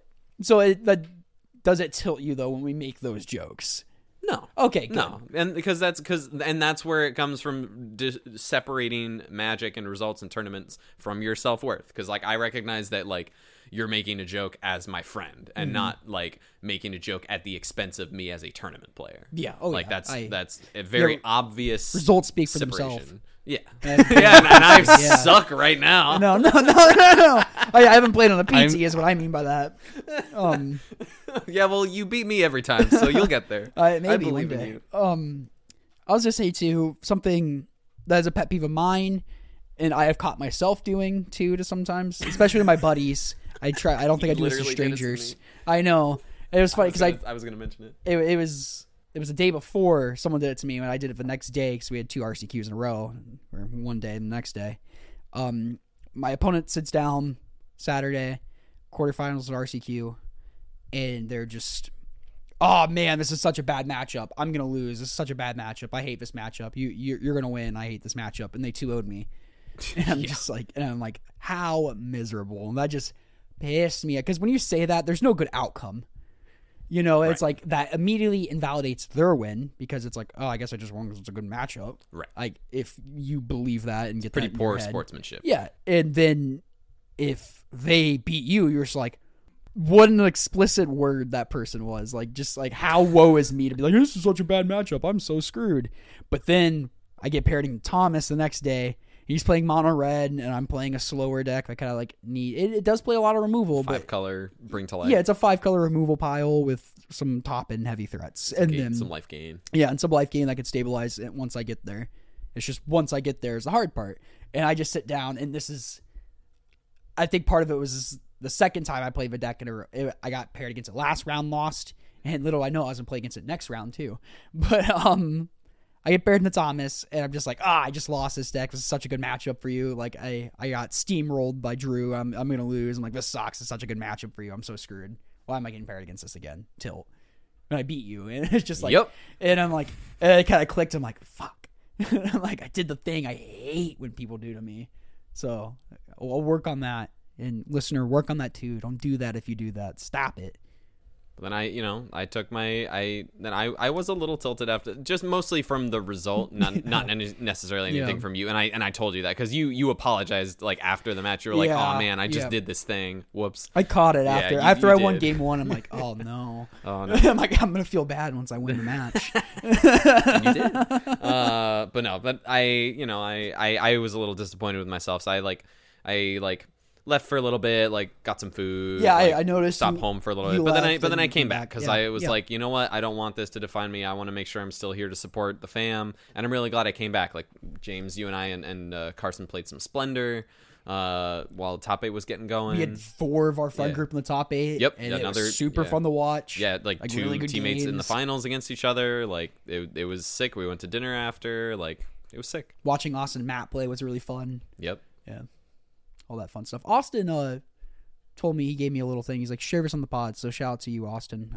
does it tilt you though when we make those jokes? No. Okay. Good. No, and that's where it comes from, separating Magic and results in tournaments from your self-worth. Because like I recognize that like you're making a joke as my friend, and not like making a joke at the expense of me as a tournament player. Yeah. That's a very obvious results speak for themselves. Yeah. And I suck right now. No. I haven't played on a PT is what I mean by that. Yeah, well, you beat me every time, so you'll get there. Maybe I believe in you. I was just say too, something that is a pet peeve of mine, and I have caught myself doing too to sometimes, especially with my buddies. I don't think I do this to strangers. I know. It was funny because I was going to mention it. It was the day before someone did it to me, and I did it the next day because we had 2 RCQs in a row, or one day and the next day. My opponent sits down Saturday, quarterfinals at RCQ, and they're just, oh man, this is such a bad matchup. I'm gonna lose. This is such a bad matchup. I hate this matchup. You're gonna win. I hate this matchup. And they 2-0'd me. And I'm just like, how miserable. And that just pissed me, because when you say that, there's no good outcome. It's like that immediately invalidates their win, because it's like, oh, I guess I just won because it's a good matchup. Right. Like, if you believe that and get pretty that in poor your head. Sportsmanship. Yeah. And then if they beat you, you're just like, what an explicit word that person was. Like, just like, how woe is me to be like, this is such a bad matchup. I'm so screwed. But then I get paired in Thomas the next day, he's playing mono red, and I'm playing a slower deck. I kind of like need it does play a lot of removal, 5 but color bring to life. yeah, it's a 5-color removal pile with some top and heavy threats, and then some life gain. Yeah, and some life gain that could stabilize it once I get there. It's just once I get there is the hard part, and I just sit down, and this is, I think part of it was the second time I played the deck, and I got paired against it last round, lost, and little I know I was gonna play against it next round too, but I get paired into Thomas, and I'm just like, I just lost this deck. This is such a good matchup for you. Like, I got steamrolled by Drew. I'm going to lose. I'm like, this sucks. It's such a good matchup for you. I'm so screwed. Why am I getting paired against this again? Tilt. And I beat you. And it's just like, Yep. And I'm like, and it kind of clicked. I'm like, fuck. I'm like, I did the thing I hate when people do to me. So I'll work on that. And listener, work on that too. Don't do that if you do that. Stop it. Then I took I was a little tilted after, just mostly from the result, not necessarily anything from you. And I told you that because you apologized like after the match. You were like, oh man, I just did this thing. Whoops. I caught it after. Yeah, after you I won did. game 1, I'm like, oh no. Oh no. I'm like, I'm gonna feel bad once I win the match. And you did. But I was a little disappointed with myself. So I left for a little bit, like got some food. Yeah, like, I noticed. Stopped home for a little bit, but then I came back because I was like, you know what, I don't want this to define me. I want to make sure I'm still here to support the fam, and I'm really glad I came back. Like James, you and I and Carson played some Splendor while top 8 was getting going. We had 4 of our friend group in the top 8. Yep, and it was super fun to watch. Yeah, like 2 really good teammates in the games. finals against each other. Like it was sick. We went to dinner after. Like it was sick. Watching Austin and Matt play was really fun. Yep. Yeah, all that fun stuff. Austin told me, he gave me a little thing. He's like, share this on the pod. So shout out to you, Austin.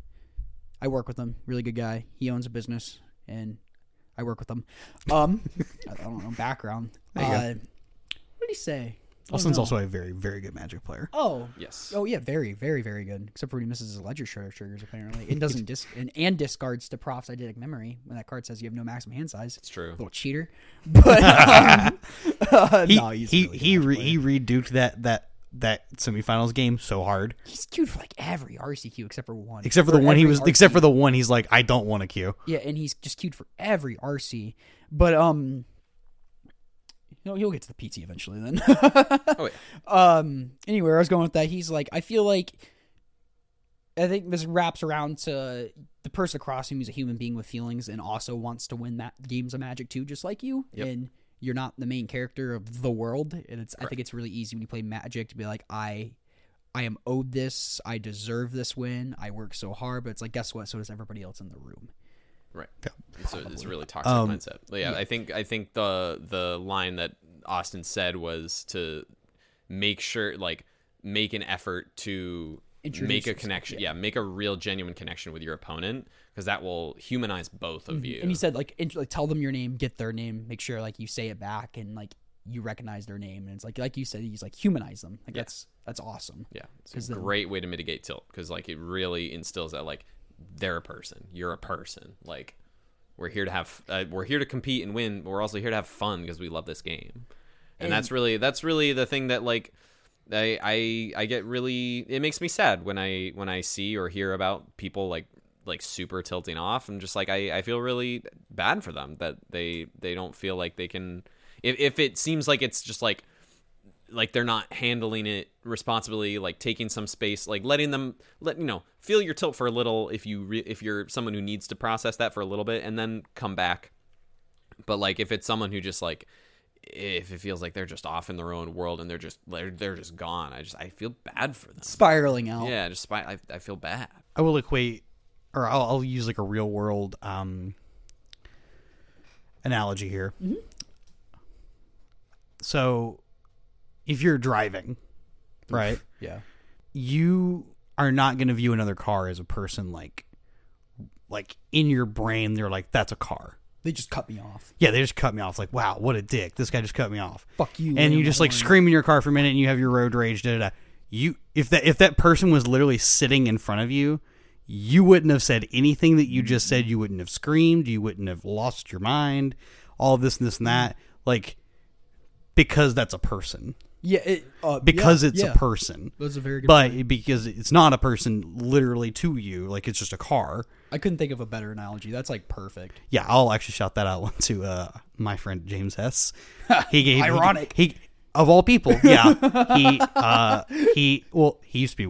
I work with him. Really good guy. He owns a business, and I work with him. I don't know background. There you go. What did he say? Austin's also a very, very good Magic player. Oh Yes. Oh yeah, very, very, very good. Except for when he misses his ledger triggers apparently. It doesn't and discards to Prof's Eidetic Memory when that card says you have no maximum hand size. It's true. Little cheater. But He reduked that semifinals game so hard. He's queued for like every RCQ except for one. Except for the one he's like, I don't want to queue. Yeah, and he's just queued for every RC. But he'll get to the PT eventually then. Oh yeah. Anyway, I was going with that. He's like, I think this wraps around to the person across him who's a human being with feelings and also wants to win that games of Magic too, just like you. Yep. And you're not the main character of the world. And I think it's really easy when you play Magic to be like, I am owed this. I deserve this win. I work so hard. But it's like, guess what? So does everybody else in the room. Right. So it's a really toxic mindset. But yeah, I think the line that Austin said was to make sure, like, make an effort to make a connection. Yeah, make a real genuine connection with your opponent, because that will humanize both of you. And he said, like, tell them your name, get their name, make sure like you say it back and like you recognize their name. And it's like you said, he's like, humanize them. Like that's awesome. Yeah, it's a great way to mitigate tilt, because like it really instills that like they're a person, you're a person. Like we're here to have we're here to compete and win, but we're also here to have fun because we love this game. And that's really the thing that like I get really, it makes me sad when I see or hear about people like super tilting off. And just like I feel really bad for them that they don't feel like they can, if it seems like it's just like they're not handling it responsibly, like taking some space, like letting them feel your tilt for a little if you're someone who needs to process that for a little bit and then come back. But like if it's someone who just like, if it feels like they're just off in their own world and they're just gone, I feel bad for them. Spiraling out. Yeah, I feel bad. I will equate, or I'll use like a real world analogy here. Mm-hmm. So if you're driving, right? Yeah. You are not going to view another car as a person like in your brain, they're like, that's a car. They just cut me off. Yeah, they just cut me off. Like, wow, what a dick. This guy just cut me off. Fuck you. And you just like scream in your car for a minute and you have your road rage, If that person was literally sitting in front of you, you wouldn't have said anything that you just said. You wouldn't have screamed. You wouldn't have lost your mind. All this and this and that. Like, because that's a person. because it's a person. That's a very good But point. because it's not a person literally to you, like it's just a car. I couldn't think of a better analogy. That's like perfect. Yeah, I'll actually shout that out one to my friend James Hess. He gave Ironic. He of all people, yeah. He used to be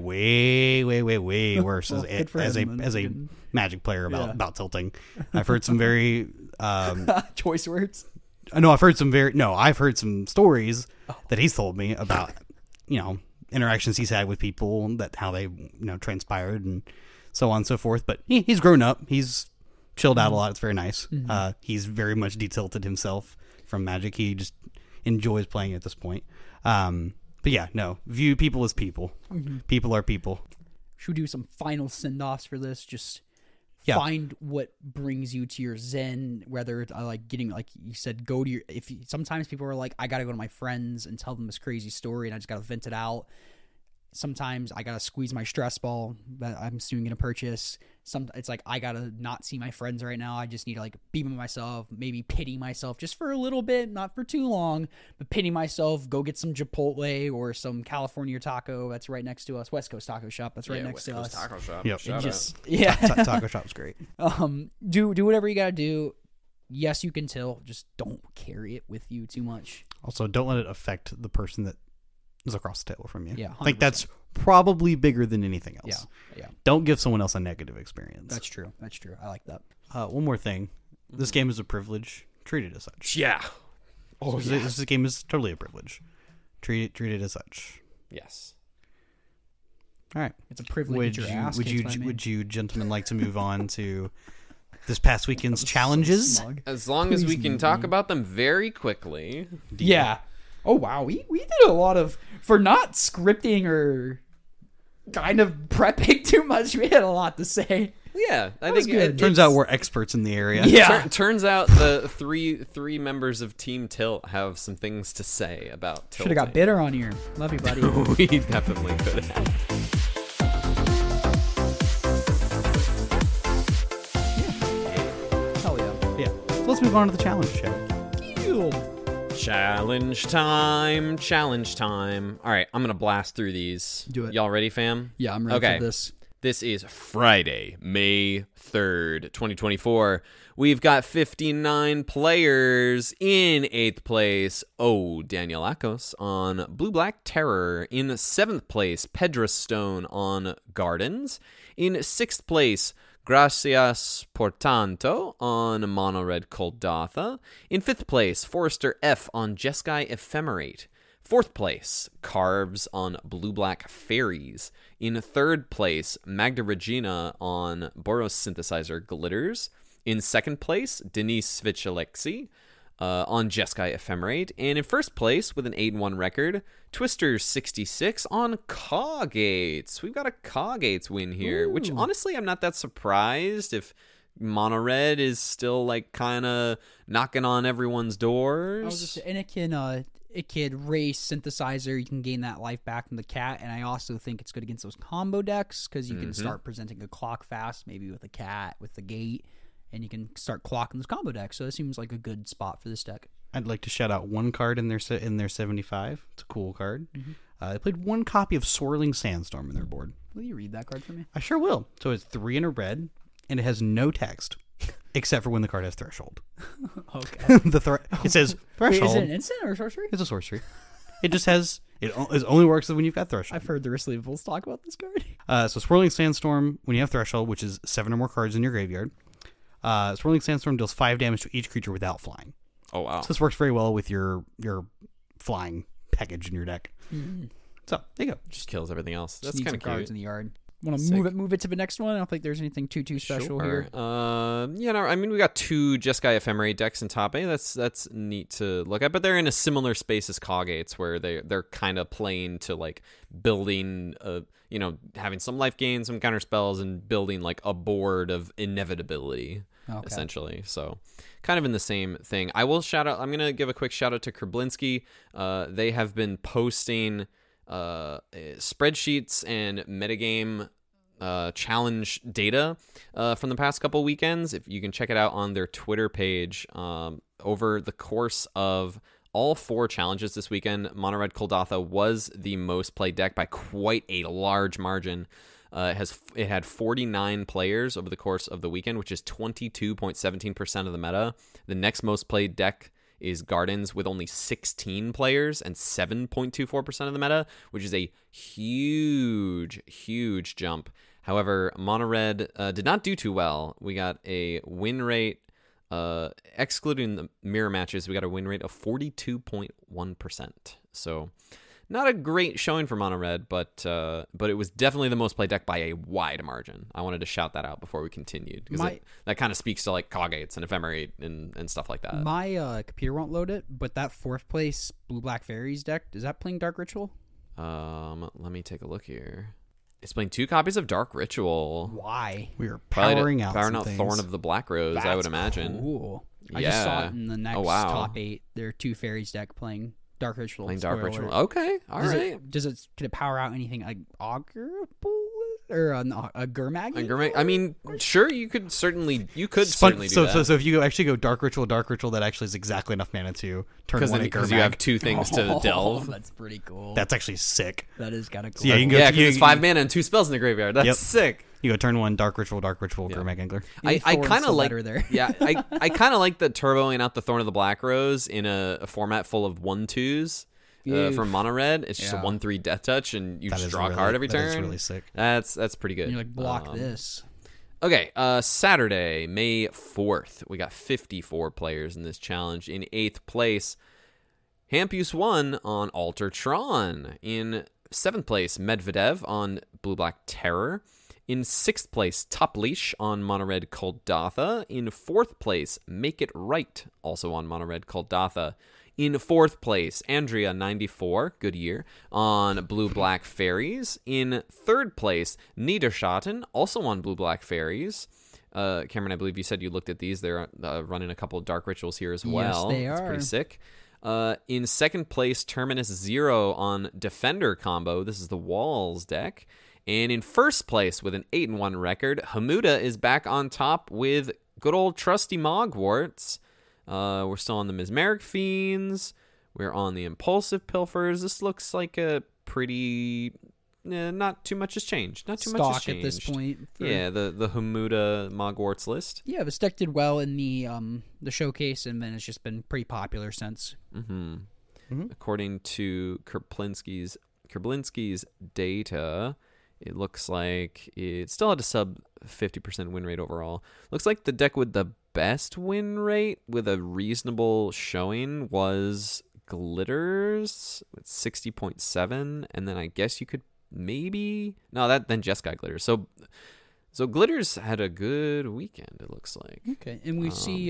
way worse Well, good for as him, a then. Magic player Yeah. about tilting. I've heard some very Choice words. I've heard some stories that he's told me about, interactions he's had with people, that how they, transpired and so on and so forth. But he's grown up. He's chilled out a lot. It's very nice. He's very much detilted himself from Magic. He just enjoys playing at this point. But yeah, no, view people as people. People are people. Should we do some final send-offs for this? Just Yeah. find what brings you to your zen, whether it's like getting, like you said, go to your, sometimes people are like, I got to go to my friends and tell them this crazy story and I just got to vent it out. Sometimes I got to squeeze my stress ball that I'm soon going to purchase. It's like, I got to not see my friends right now. I just need to like be with myself, maybe pity myself just for a little bit, not for too long, but pity myself, go get some Chipotle or some California taco that's right next to us. West Coast Taco Shop. That's right next to us. Taco Shop. Yep. Shout And out. just, yeah. Taco shop's great. Do whatever you gotta do. Yes, you can till. Just don't carry it with you too much. Also, don't let it affect the person that is across the table from you. Yeah, I think 100%. that's probably bigger than anything else. Yeah. Don't give someone else a negative experience. That's true. I like that. One more thing. This game is a privilege. Treat it as such. Yeah. Oh, This game is totally a privilege. Treat it as such. Yes. All right. It's a privilege. Would you gentlemen like to move on to this past weekend's challenges? As long as we Please can move talk on. about them very quickly. Yeah. Oh wow, we did a lot of, for not scripting or kind of prepping too much. We had a lot to say. Yeah, I was think good. Turns out we're experts in the area. Yeah. Turns out the three members of Team Tilt have some things to say about Should have tilting. got bitter on here. Love you, buddy. We definitely could have. Hell yeah. Yeah. Let's move on to the challenge show. Challenge time. All right, I'm going to blast through these. Do it. Y'all ready, fam? Yeah, I'm ready Okay. for this. This is Friday, May 3rd, 2024. We've got 59 players in 8th place. Oh, Daniel Akos on Blue Black Terror. In 7th place, Pedra Stone on Gardens. In 6th place, Gracias por tanto on Mono Red Koldatha. In 5th place, Forrester F on Jeskai Ephemerate. 4th place, Carves on Blue Black Fairies. In 3rd place, Magda Regina on Boros Synthesizer Glitters. In 2nd place, Denise Svichalexi on Jeskai Ephemerate. And in 1st place, with an 8-1 record, Twister66 on Cawgates. We've got a Cawgates win here, which honestly I'm not that surprised if Mono Red is still like kind of knocking on everyone's doors. I was just, and it can race synthesizer. You can gain that life back from the cat, and I also think it's good against those combo decks because you can start presenting a clock fast, maybe with a cat, with the gate, and you can start clocking those combo decks. So it seems like a good spot for this deck. I'd like to shout out one card in their 75. It's a cool card. They played one copy of Swirling Sandstorm in their board. Will you read that card for me? I sure will. So it's 3 in a red, and it has no text except for when the card has Threshold. Okay. It says Wait, Threshold. is it an instant or a sorcery? It's a sorcery. It just has it only works when you've got Threshold. I've heard the receivables talk about this card. So Swirling Sandstorm, when you have Threshold, which is 7 or more cards in your graveyard, Swirling Sandstorm deals 5 damage to each creature without flying. Oh, wow. So this works very well with your flying package in your deck. So there you go. Just kills everything else. Just That's need kind some of cute. cards in the yard. Want to Sick. move it to the next one? I don't think there's anything too special here. I mean, we got 2 Jeskai Ephemerate decks in top A. That's neat to look at, but they're in a similar space as Cawgates, where they're kind of playing to like building, having some life gain, some counter spells, and building like a board of inevitability, essentially. So, kind of in the same thing. I will shout out. I'm gonna give a quick shout out to Kreblinsky. They have been posting spreadsheets and metagame challenge data from the past couple weekends. If you can check it out on their Twitter page, over the course of all 4 challenges this weekend, Mono Red Kuldotha was the most played deck by quite a large margin. It had 49 players over the course of the weekend, which is 22.17% of the meta. The next most played deck is Gardens with only 16 players and 7.24% of the meta, which is a huge, huge jump. However, Mono Red did not do too well. We got a win rate, excluding the mirror matches, we got a win rate of 42.1%. So not a great showing for Mono Red, but it was definitely the most played deck by a wide margin. I wanted to shout that out before we continued, because that kind of speaks to like Coggates and Ephemerate and stuff like that. My computer won't load it, but that 4th place Blue Black Fairies deck, is that playing Dark Ritual? Let me take a look here. It's playing 2 copies of Dark Ritual. Why? We are powering out Thorn of the Black Rose, I would imagine. Cool. I Yeah. just saw it in the next Oh, wow. top 8. There are 2 fairies deck playing Dark Ritual. Playing Dark Spoiler Ritual. alert. Okay, all right. Could it power out anything like Augur or a Gurmag? I mean, sure, you could certainly do that. So if you actually go Dark Ritual, that actually is exactly enough mana to turn one Because Gurmag. you have 2 things to delve. That's pretty cool. That's actually sick. That is kind of cool. So yeah, you can go. Yeah, because it's 5 mana and 2 spells in the graveyard. That's sick. You go turn 1 Dark Ritual, Gurmag Angler. I kind of like there. Yeah, I kind of like the turboing out the Thorn of the Black Rose in a format full of 1/2s. From Mono Red, it's just a 1/3 death touch, and you just draw a card every turn. That is really sick. That's pretty good. And you're like, block this. Okay, Saturday, May 4th, we got 54 players in this challenge. In 8th place, Hampus won on Altertron. In 7th place, Medvedev on Blue Black Terror. In 6th place, Top Leash on Mono Red Kuldotha. In 4th place, Make It Right, also on Mono Red Kuldotha. In 4th place, Andrea94, good year, on Blue Black Fairies. In 3rd place, Niederschatten, also on Blue Black Fairies. Cameron, I believe you said you looked at these. They're running a couple of Dark Rituals here as well. Yes, they That's are. pretty sick. In 2nd place, Terminus Zero on Defender combo. This is the Walls deck. And in 1st place, with an 8-1 record, Hamuda is back on top with good old trusty Mogwarts. We're still on the Mesmeric Fiends. We're on the Impulsive Pilfers. This looks like a pretty... not too much has changed. Not too much has Stock changed. at this point. Yeah, the Hamuda Mogwarts list. Yeah, this deck did well in the showcase, and then it's just been pretty popular since. According to Kerblinski's data, it looks like it still had a sub 50% win rate overall. Looks like the deck with the best win rate with a reasonable showing was Glitters with 60.7, and then I guess you could maybe then Jeskai Glitters. So Glitters had a good weekend, it looks like. Okay, and we see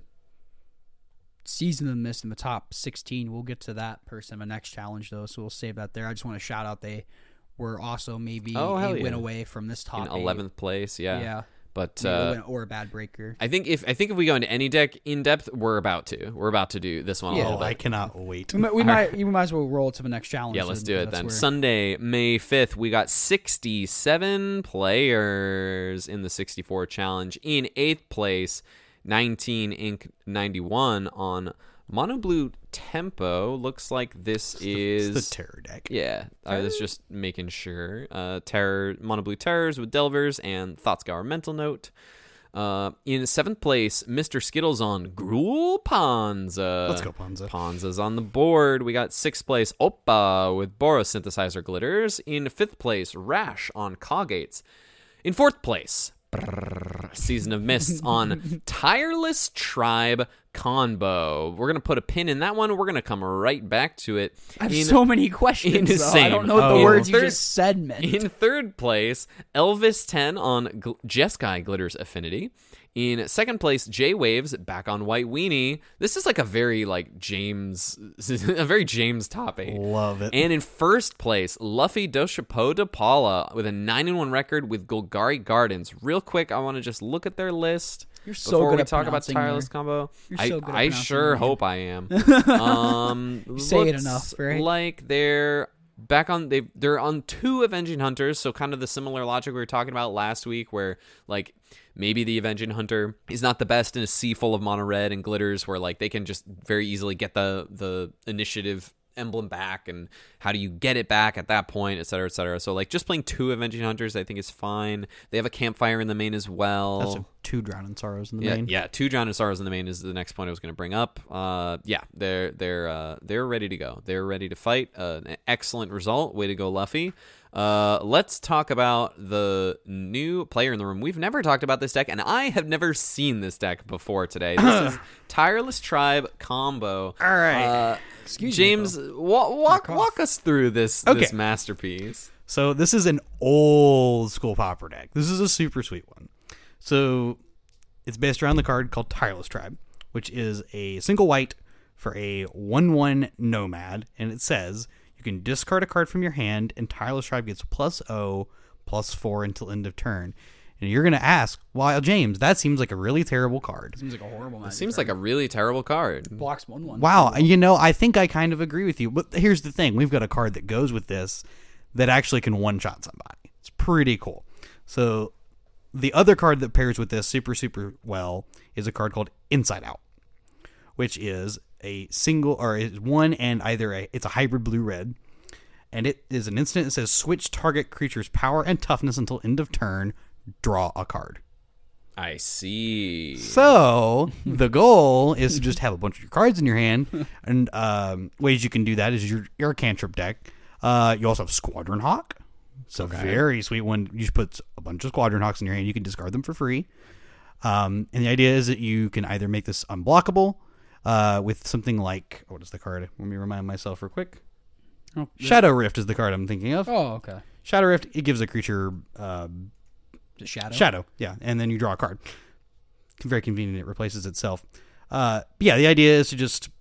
Season of the Mist in the top 16. We'll get to that person in the next challenge, though, so we'll save that there. I just want to shout out they were also maybe a win away from this top in 11th place. Yeah. But or a bad breaker. I think if we go into any deck in depth, we're about to do this one a little bit. I cannot wait. We might as well roll to the next challenge. Yeah, let's do it then. Sunday, May 5th, we got 67 players in the 64 challenge. In 8th place, 19 Inc. 91 on Mono Blue Tempo. Looks like this is the Terror deck. Yeah, I was just making sure. Mono Blue Terrors with Delvers and Thoughtscour Mental Note. In 7th place, Mr. Skittles on Gruul Ponza. Let's go, Ponza. Ponza's on the board. We got 6th place, Oppa with Boros Synthesizer Glitters. In 5th place, Rash on Coggates. In 4th place, Season of Mists on Tireless Tribe Combo. We're going to put a pin in that one. We're going to come right back to it. I have so many questions. Insane. I don't know what the words you just said meant. In 3rd place, Elvis 10 on Jeskai Glitters Affinity. In 2nd place, J-Waves back on White Weenie. This is like a very James top 8. Love it. And in 1st place, Luffy Doshapo de Paula with a 9-1 record with Golgari Gardens. Real quick, I want to just look at their list. You're so before good we at talk about pronouncing Tireless Combo. You're so good at I pronouncing sure their name. hope I am. You say it enough, right? Like they're back on. They're on 2 Avenging Hunters, so kind of the similar logic we were talking about last week, where Maybe the Avenging Hunter is not the best in a sea full of mono red and glitters, where like they can just very easily get the initiative emblem back, and how do you get it back at that point, etc., etc. So like just playing 2 Avenging Hunters I think is fine. They have a campfire in the main as well. That's 2 Drowning Sorrows in the main. Yeah, 2 Drowning Sorrows in the main is the next point I was going to bring up. They're ready to go. They're ready to fight. An excellent result. Way to go, Luffy. Let's talk about the new player in the room. We've never talked about this deck, and I have never seen this deck before today. This is Tireless Tribe Combo. All right. Excuse James, me, walk us through this masterpiece. So this is an old school Pauper deck. This is a super sweet one. So it's based around the card called Tireless Tribe, which is a single white for a 1/1 nomad, and it says you can discard a card from your hand, and Tireless Tribe gets +0/+4 until end of turn. And you're going to ask, well, James, that seems like a really terrible card. Seems like a horrible magic. It seems like a really terrible card. Blocks 1/1. Wow, I think I kind of agree with you. But here's the thing. We've got a card that goes with this that actually can one-shot somebody. It's pretty cool. So the other card that pairs with this super, super well is a card called Inside Out, which is a single, or is one and it's a hybrid blue-red. And it is an instant. It says switch target creature's power and toughness until end of turn. Draw a card. I see. So the goal is to just have a bunch of your cards in your hand, and ways you can do that is your cantrip deck. You also have Squadron Hawk. So very sweet one. You just put a bunch of Squadron Hawks in your hand. You can discard them for free. And the idea is that you can either make this unblockable with something like, what is the card? Let me remind myself real quick. Shadow Rift is the card I'm thinking of. Oh, okay. Shadow Rift, it gives a creature The shadow. Shadow, yeah, and then you draw a card. It's very convenient. It replaces itself. But yeah, the idea is to just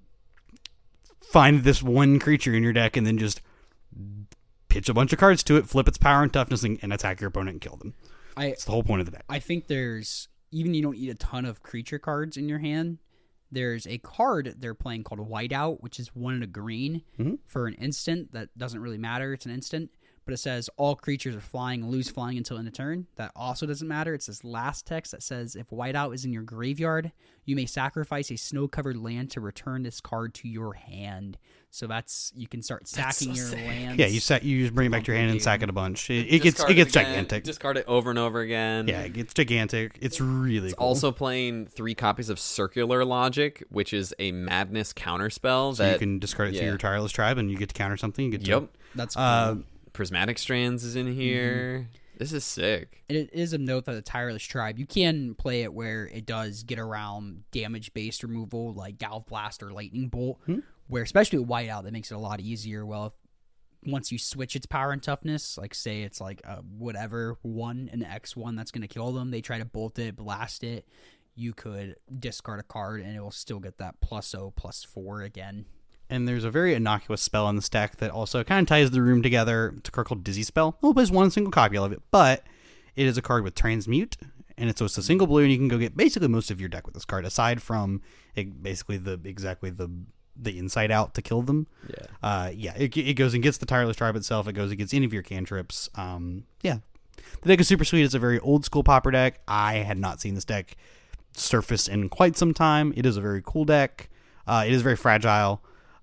find this one creature in your deck and then just pitch a bunch of cards to it, flip its power and toughness, and attack your opponent and kill them. That's the whole point of the deck. I think there's, even you don't need a ton of creature cards in your hand, there's a card they're playing called Whiteout, which is 1 and a green for an instant. That doesn't really matter. It's an instant. But it says all creatures are flying and lose flying until end of turn. That also doesn't matter. It's this last text that says if Whiteout is in your graveyard, you may sacrifice a snow-covered land to return this card to your hand. So you can start sacking your lands. Yeah, you just bring it back to your hand and sack it a bunch. It gets gigantic. Discard it over and over again. Yeah, it gets gigantic. It's really cool. Also playing 3 copies of Circular Logic, which is a madness counterspell. So you can discard it through your Tireless Tribe and you get to counter something. You get That's cool. Prismatic Strands is in here. This is sick. It is a note that the Tireless Tribe, you can play it where it does get around damage-based removal like Galv Blast or Lightning Bolt, where especially with Whiteout, that makes it a lot easier. Well, once you switch its power and toughness, like say it's like a whatever 1 and X1 that's going to kill them, they try to bolt it, blast it, you could discard a card and it will still get that +0/+4 again. And there's a very innocuous spell in this deck that also kind of ties the room together. It's a card called Dizzy Spell. It plays one single copy of it, but it is a card with Transmute, and it's a single blue, and you can go get basically most of your deck with this card, aside from basically the Inside Out to kill them. It goes and gets the Tireless Tribe itself. It goes and gets any of your cantrips. The deck is super sweet. It's a very old school Pauper deck. I had not seen this deck surface in quite some time. It is a very cool deck. It is very fragile.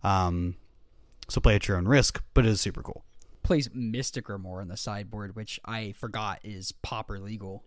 So play at your own risk, but it is super cool. Plays Mystic Remore on the sideboard, which I forgot is Pauper legal.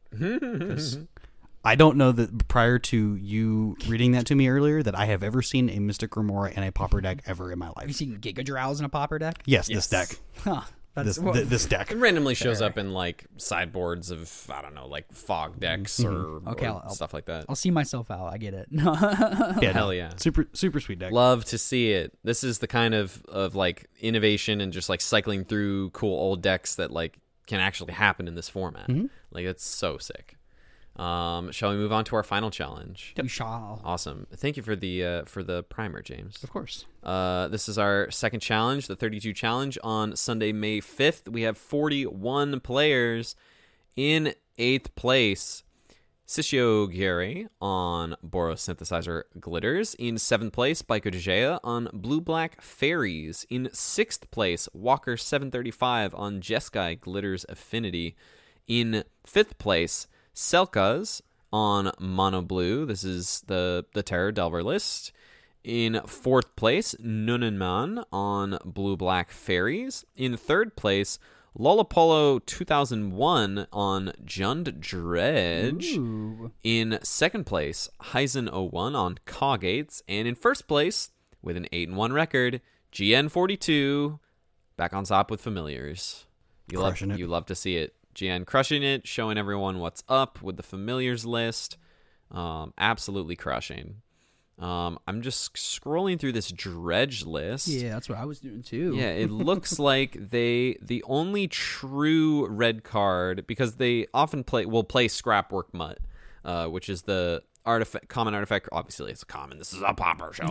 I don't know that prior to you reading that to me earlier that I have ever seen a Mystic Remora in a Pauper deck ever in my life. Have you seen Giga Drowse in a Pauper deck? Yes, this deck. Huh. This deck. It randomly shows up in like sideboards of, I don't know, like fog decks or stuff like that. I'll see myself out. I get it. Hell yeah. Super sweet deck. Love to see it. This is the kind of like innovation and just like cycling through cool old decks that like can actually happen in this format. Like it's so sick. Shall we move on to our final challenge? We shall. Awesome. Thank you for the primer, James. Of course. This is our second challenge, the 32 challenge on Sunday, May 5th. We have 41 players. In 8th place, Sissio Gary on Boros Synthesizer Glitters. In 7th place, Baiko Dejea on Blue Black Fairies. In 6th place, Walker 735 on Jeskai Glitters Affinity. In 5th place, Selkas on Mono Blue. This is the Terror Delver list. In 4th place, Nunenman on Blue Black Fairies. In 3rd place, Lollapolo 2001 on Jund Dredge. Ooh. In 2nd place, Heisen 01 on Cawgates. And in 1st place, with an 8-1 record, GN42 back on top with Familiars. You love to see it. GN crushing it, showing everyone what's up with the Familiars list. Absolutely crushing. I'm just scrolling through this Dredge list. Yeah, that's what I was doing too. Yeah, it looks like the only true red card, because they often will play Scrapwork Mutt, which is the common artifact. Obviously, it's common. This is a popper show.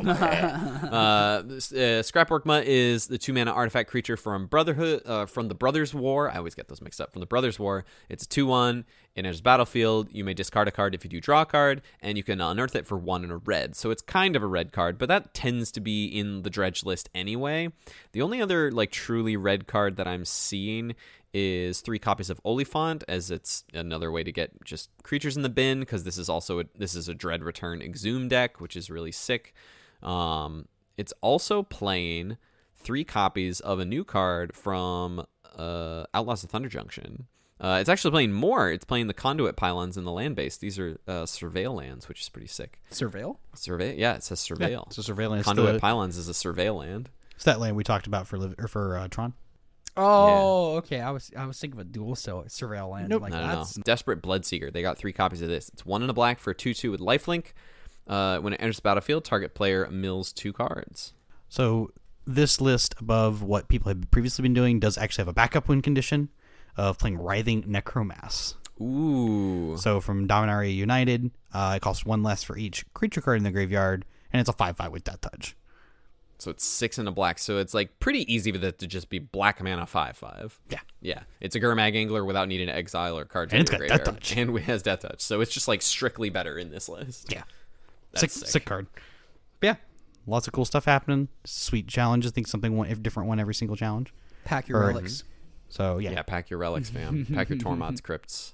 Scrapwork Mutt is the 2-mana artifact creature from Brotherhood, from the Brothers' War. I always get those mixed up. From the Brothers' War, it's a 2/1. It enters battlefield. You may discard a card if you do draw a card, and you can unearth it for 1 and a red. So it's kind of a red card, but that tends to be in the Dredge list anyway. The only other truly red card that I'm seeing is 3 copies of Oliphant, as it's another way to get just creatures in the bin, because this is a Dread Return Exhume deck, which is really sick. It's also playing 3 copies of a new card from Outlaws of Thunder Junction. It's actually playing more. It's playing the Conduit Pylons in the land base. These are Surveil lands, which is pretty sick. Surveil? Yeah, it says Surveil. Yeah, it's a Surveil. Conduit Pylons is a Surveil land. It's that land we talked about for Tron. Oh, okay. I was thinking of a dual Surveil land. Nope. No. Desperate Bloodseeker. They got 3 copies of this. It's 1 and a black for 2/2 with lifelink. When it enters the battlefield, target player mills 2 cards. So this list, above what people have previously been doing, does actually have a backup win condition of playing Writhing Necromass. Ooh. So from Dominaria United, it costs 1 less for each creature card in the graveyard, and it's a 5/5 with Death Touch. So it's 6 and a black. So it's pretty easy for that to just be black mana 5/5. Yeah. It's a Gurmag Angler without needing to exile or card to And it's your got graveyard. Death Touch. And it has Death Touch. So it's just strictly better in this list. Yeah. That's Sick card. But yeah. Lots of cool stuff happening. Sweet challenges. I think different one every single challenge. Pack your relics. So yeah. Yeah, pack your relics, fam. Pack your Tormod's Crypts.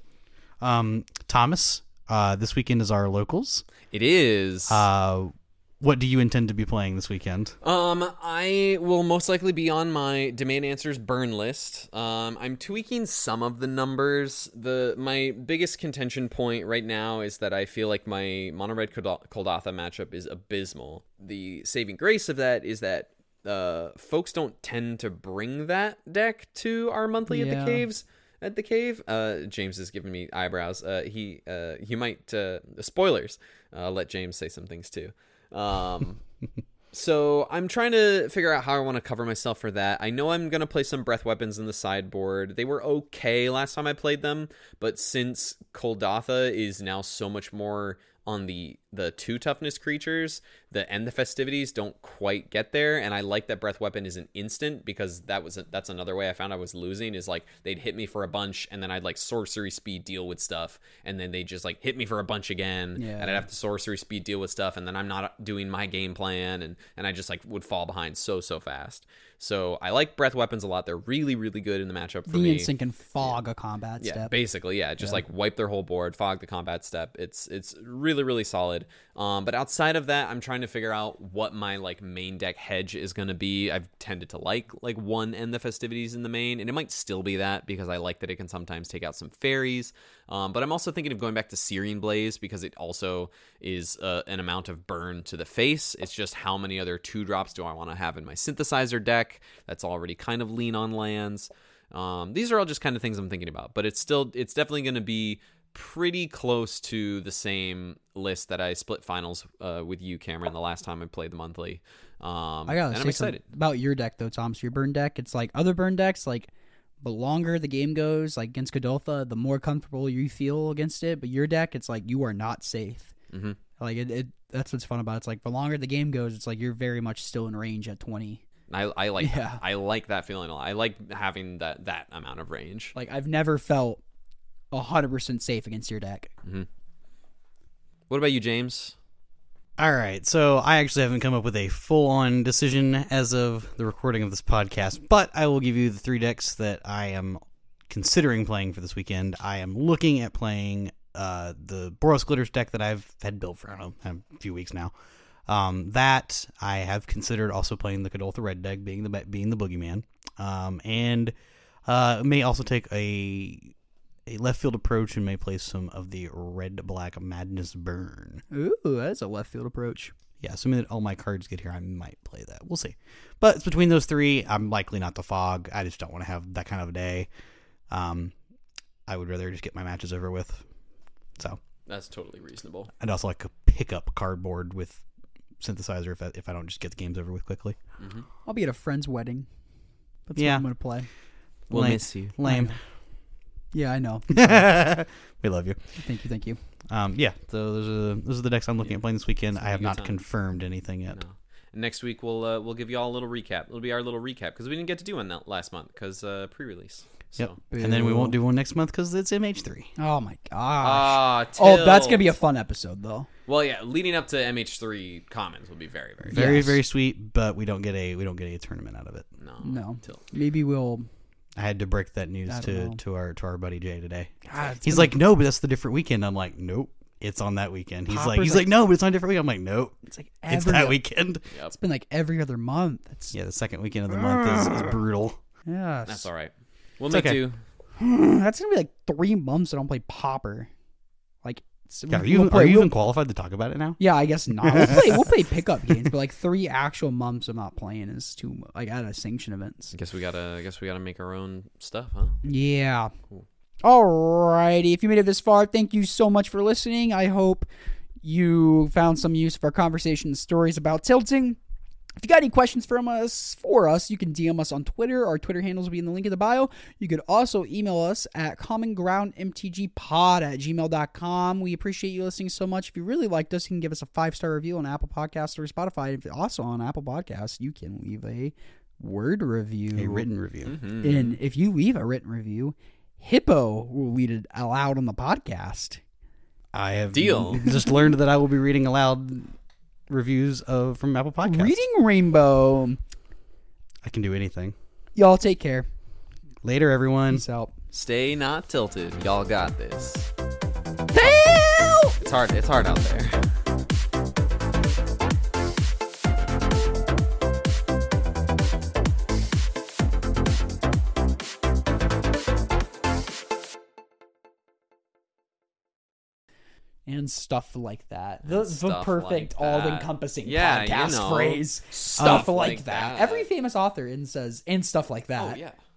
Thomas, this weekend is our locals. It is. What do you intend to be playing this weekend? I will most likely be on my Demand Answers burn list. I'm tweaking some of the numbers. My biggest contention point right now is that I feel like my Mono Red Koldatha matchup is abysmal. The saving grace of that is that folks don't tend to bring that deck to our monthly at the cave. James is giving me eyebrows. He might spoilers. Let James say some things too. So I'm trying to figure out how I want to cover myself for that. I know I'm going to play some Breath Weapons in the sideboard. They were okay last time I played them, but since Koldatha is now so much more on the 2 toughness creatures, the festivities don't quite get there, and I like that Breath Weapon is an instant, because that's another way I found I was losing, is they'd hit me for a bunch, and then I'd sorcery speed deal with stuff, and then they just hit me for a bunch again, and I'd have to sorcery speed deal with stuff, and then I'm not doing my game plan, and I just would fall behind so fast. So I like Breath Weapons a lot. They're really, really good in the matchup for me. The instant can fog a combat step. Yeah, basically, yeah. Just wipe their whole board, fog the combat step. It's really, really solid. But outside of that, I'm trying to figure out what my main deck hedge is going to be. I've tended to like 1 and the festivities in the main, and it might still be that, because I like that it can sometimes take out some fairies. But I'm also thinking of going back to Searing Blaze, because it also is an amount of burn to the face. It's just how many other 2-drops do I want to have in my synthesizer deck that's already kind of lean on lands. These are all just kind of things I'm thinking about, but it's definitely going to be pretty close to the same list that I split finals with you, Cameron, the last time I played the monthly. I gotta say I'm excited about your deck though, Tom. So your burn deck, it's other burn decks, the longer the game goes, against Godolpha, the more comfortable you feel against it. But your deck, it's you are not safe. Mm-hmm. That's what's fun about it. It's the longer the game goes, it's you're very much still in range at 20. I like that. I like that feeling a lot. I like having that amount of range. I've never felt 100% safe against your deck. Mm-hmm. What about you, James? All right, so I actually haven't come up with a full-on decision as of the recording of this podcast, but I will give you the 3 decks that I am considering playing for this weekend. I am looking at playing the Boros Glitters deck that I've had built for, I don't know, a few weeks now. That I have considered also playing the Kadoltha Red deck, being the Boogeyman. And may also take a left field approach and may play some of the Red-Black Madness Burn. Ooh, that's a left field approach. Yeah, assuming that all my cards get here, I might play that. We'll see. But it's between those three. I'm likely not to Fog. I just don't want to have that kind of a day. I would rather just get my matches over with. So That's totally reasonable. I'd also like to pick up cardboard with Synthesizer if I don't just get the games over with quickly. Mm-hmm. I'll be at a friend's wedding. That's what Yeah. I'm going to play. We'll Lame. miss you. Lame. Yeah, I know. We love you. Thank you. Yeah, so those are the decks I'm looking at playing this weekend. It's I have gonna be a not good time. confirmed anything yet. No. And next week we'll give you all a little recap. It'll be our little recap because we didn't get to do one that last month because pre-release. So. Yep. And then we won't do one next month because it's MH3. Oh, my gosh. Ah, Oh, that's going to be a Tilt. fun episode, though. Well, yeah, leading up to MH3 Commons will be very, very Very Yes. very sweet, but we don't get a tournament out of it. No. Tilt. Maybe we'll... I had to break that news I don't know. to our buddy Jay today. God, it's He's gonna- like, no, but that's the different weekend. I'm like, nope, it's on that weekend. He's Hopper's like, no, but it's on a different weekend. I'm like, nope, It's like it's every... that weekend. Yep. It's been like every other month. It's... Yeah, the second weekend of the month is brutal. Yes. That's all right. We'll It's make okay. do. That's going to be like 3 months I don't play Pauper. Like... Yeah, are we'll you play- even qualified to talk about it now? Yeah, I guess not. We'll play pickup games, but like 3 actual months of not playing is too much. Like at a sanction events. I guess we gotta make our own stuff, huh? Yeah. Cool. Alrighty. If you made it this far, thank you so much for listening. I hope you found some use of our conversation and stories about tilting. If you got any questions for us, you can DM us on Twitter. Our Twitter handles will be in the link in the bio. You could also email us at commongroundmtgpod@gmail.com. We appreciate you listening so much. If you really liked us, you can give us a 5-star review on Apple Podcasts or Spotify. If also on Apple Podcasts, you can leave a word review. A written review. Mm-hmm. And if you leave a written review, Hippo will read it aloud on the podcast. I have Deal. just learned that I will be reading aloud reviews from Apple Podcasts. Reading Rainbow. I can do anything. Y'all take care. Later, everyone. Peace out. Stay not tilted. Y'all got this. Help! It's hard. It's hard out there. And stuff like that. The Stuff perfect, like that. all-encompassing Yeah, podcast you know, phrase. stuff like like that. that. Every famous author says, and stuff like that. Oh yeah.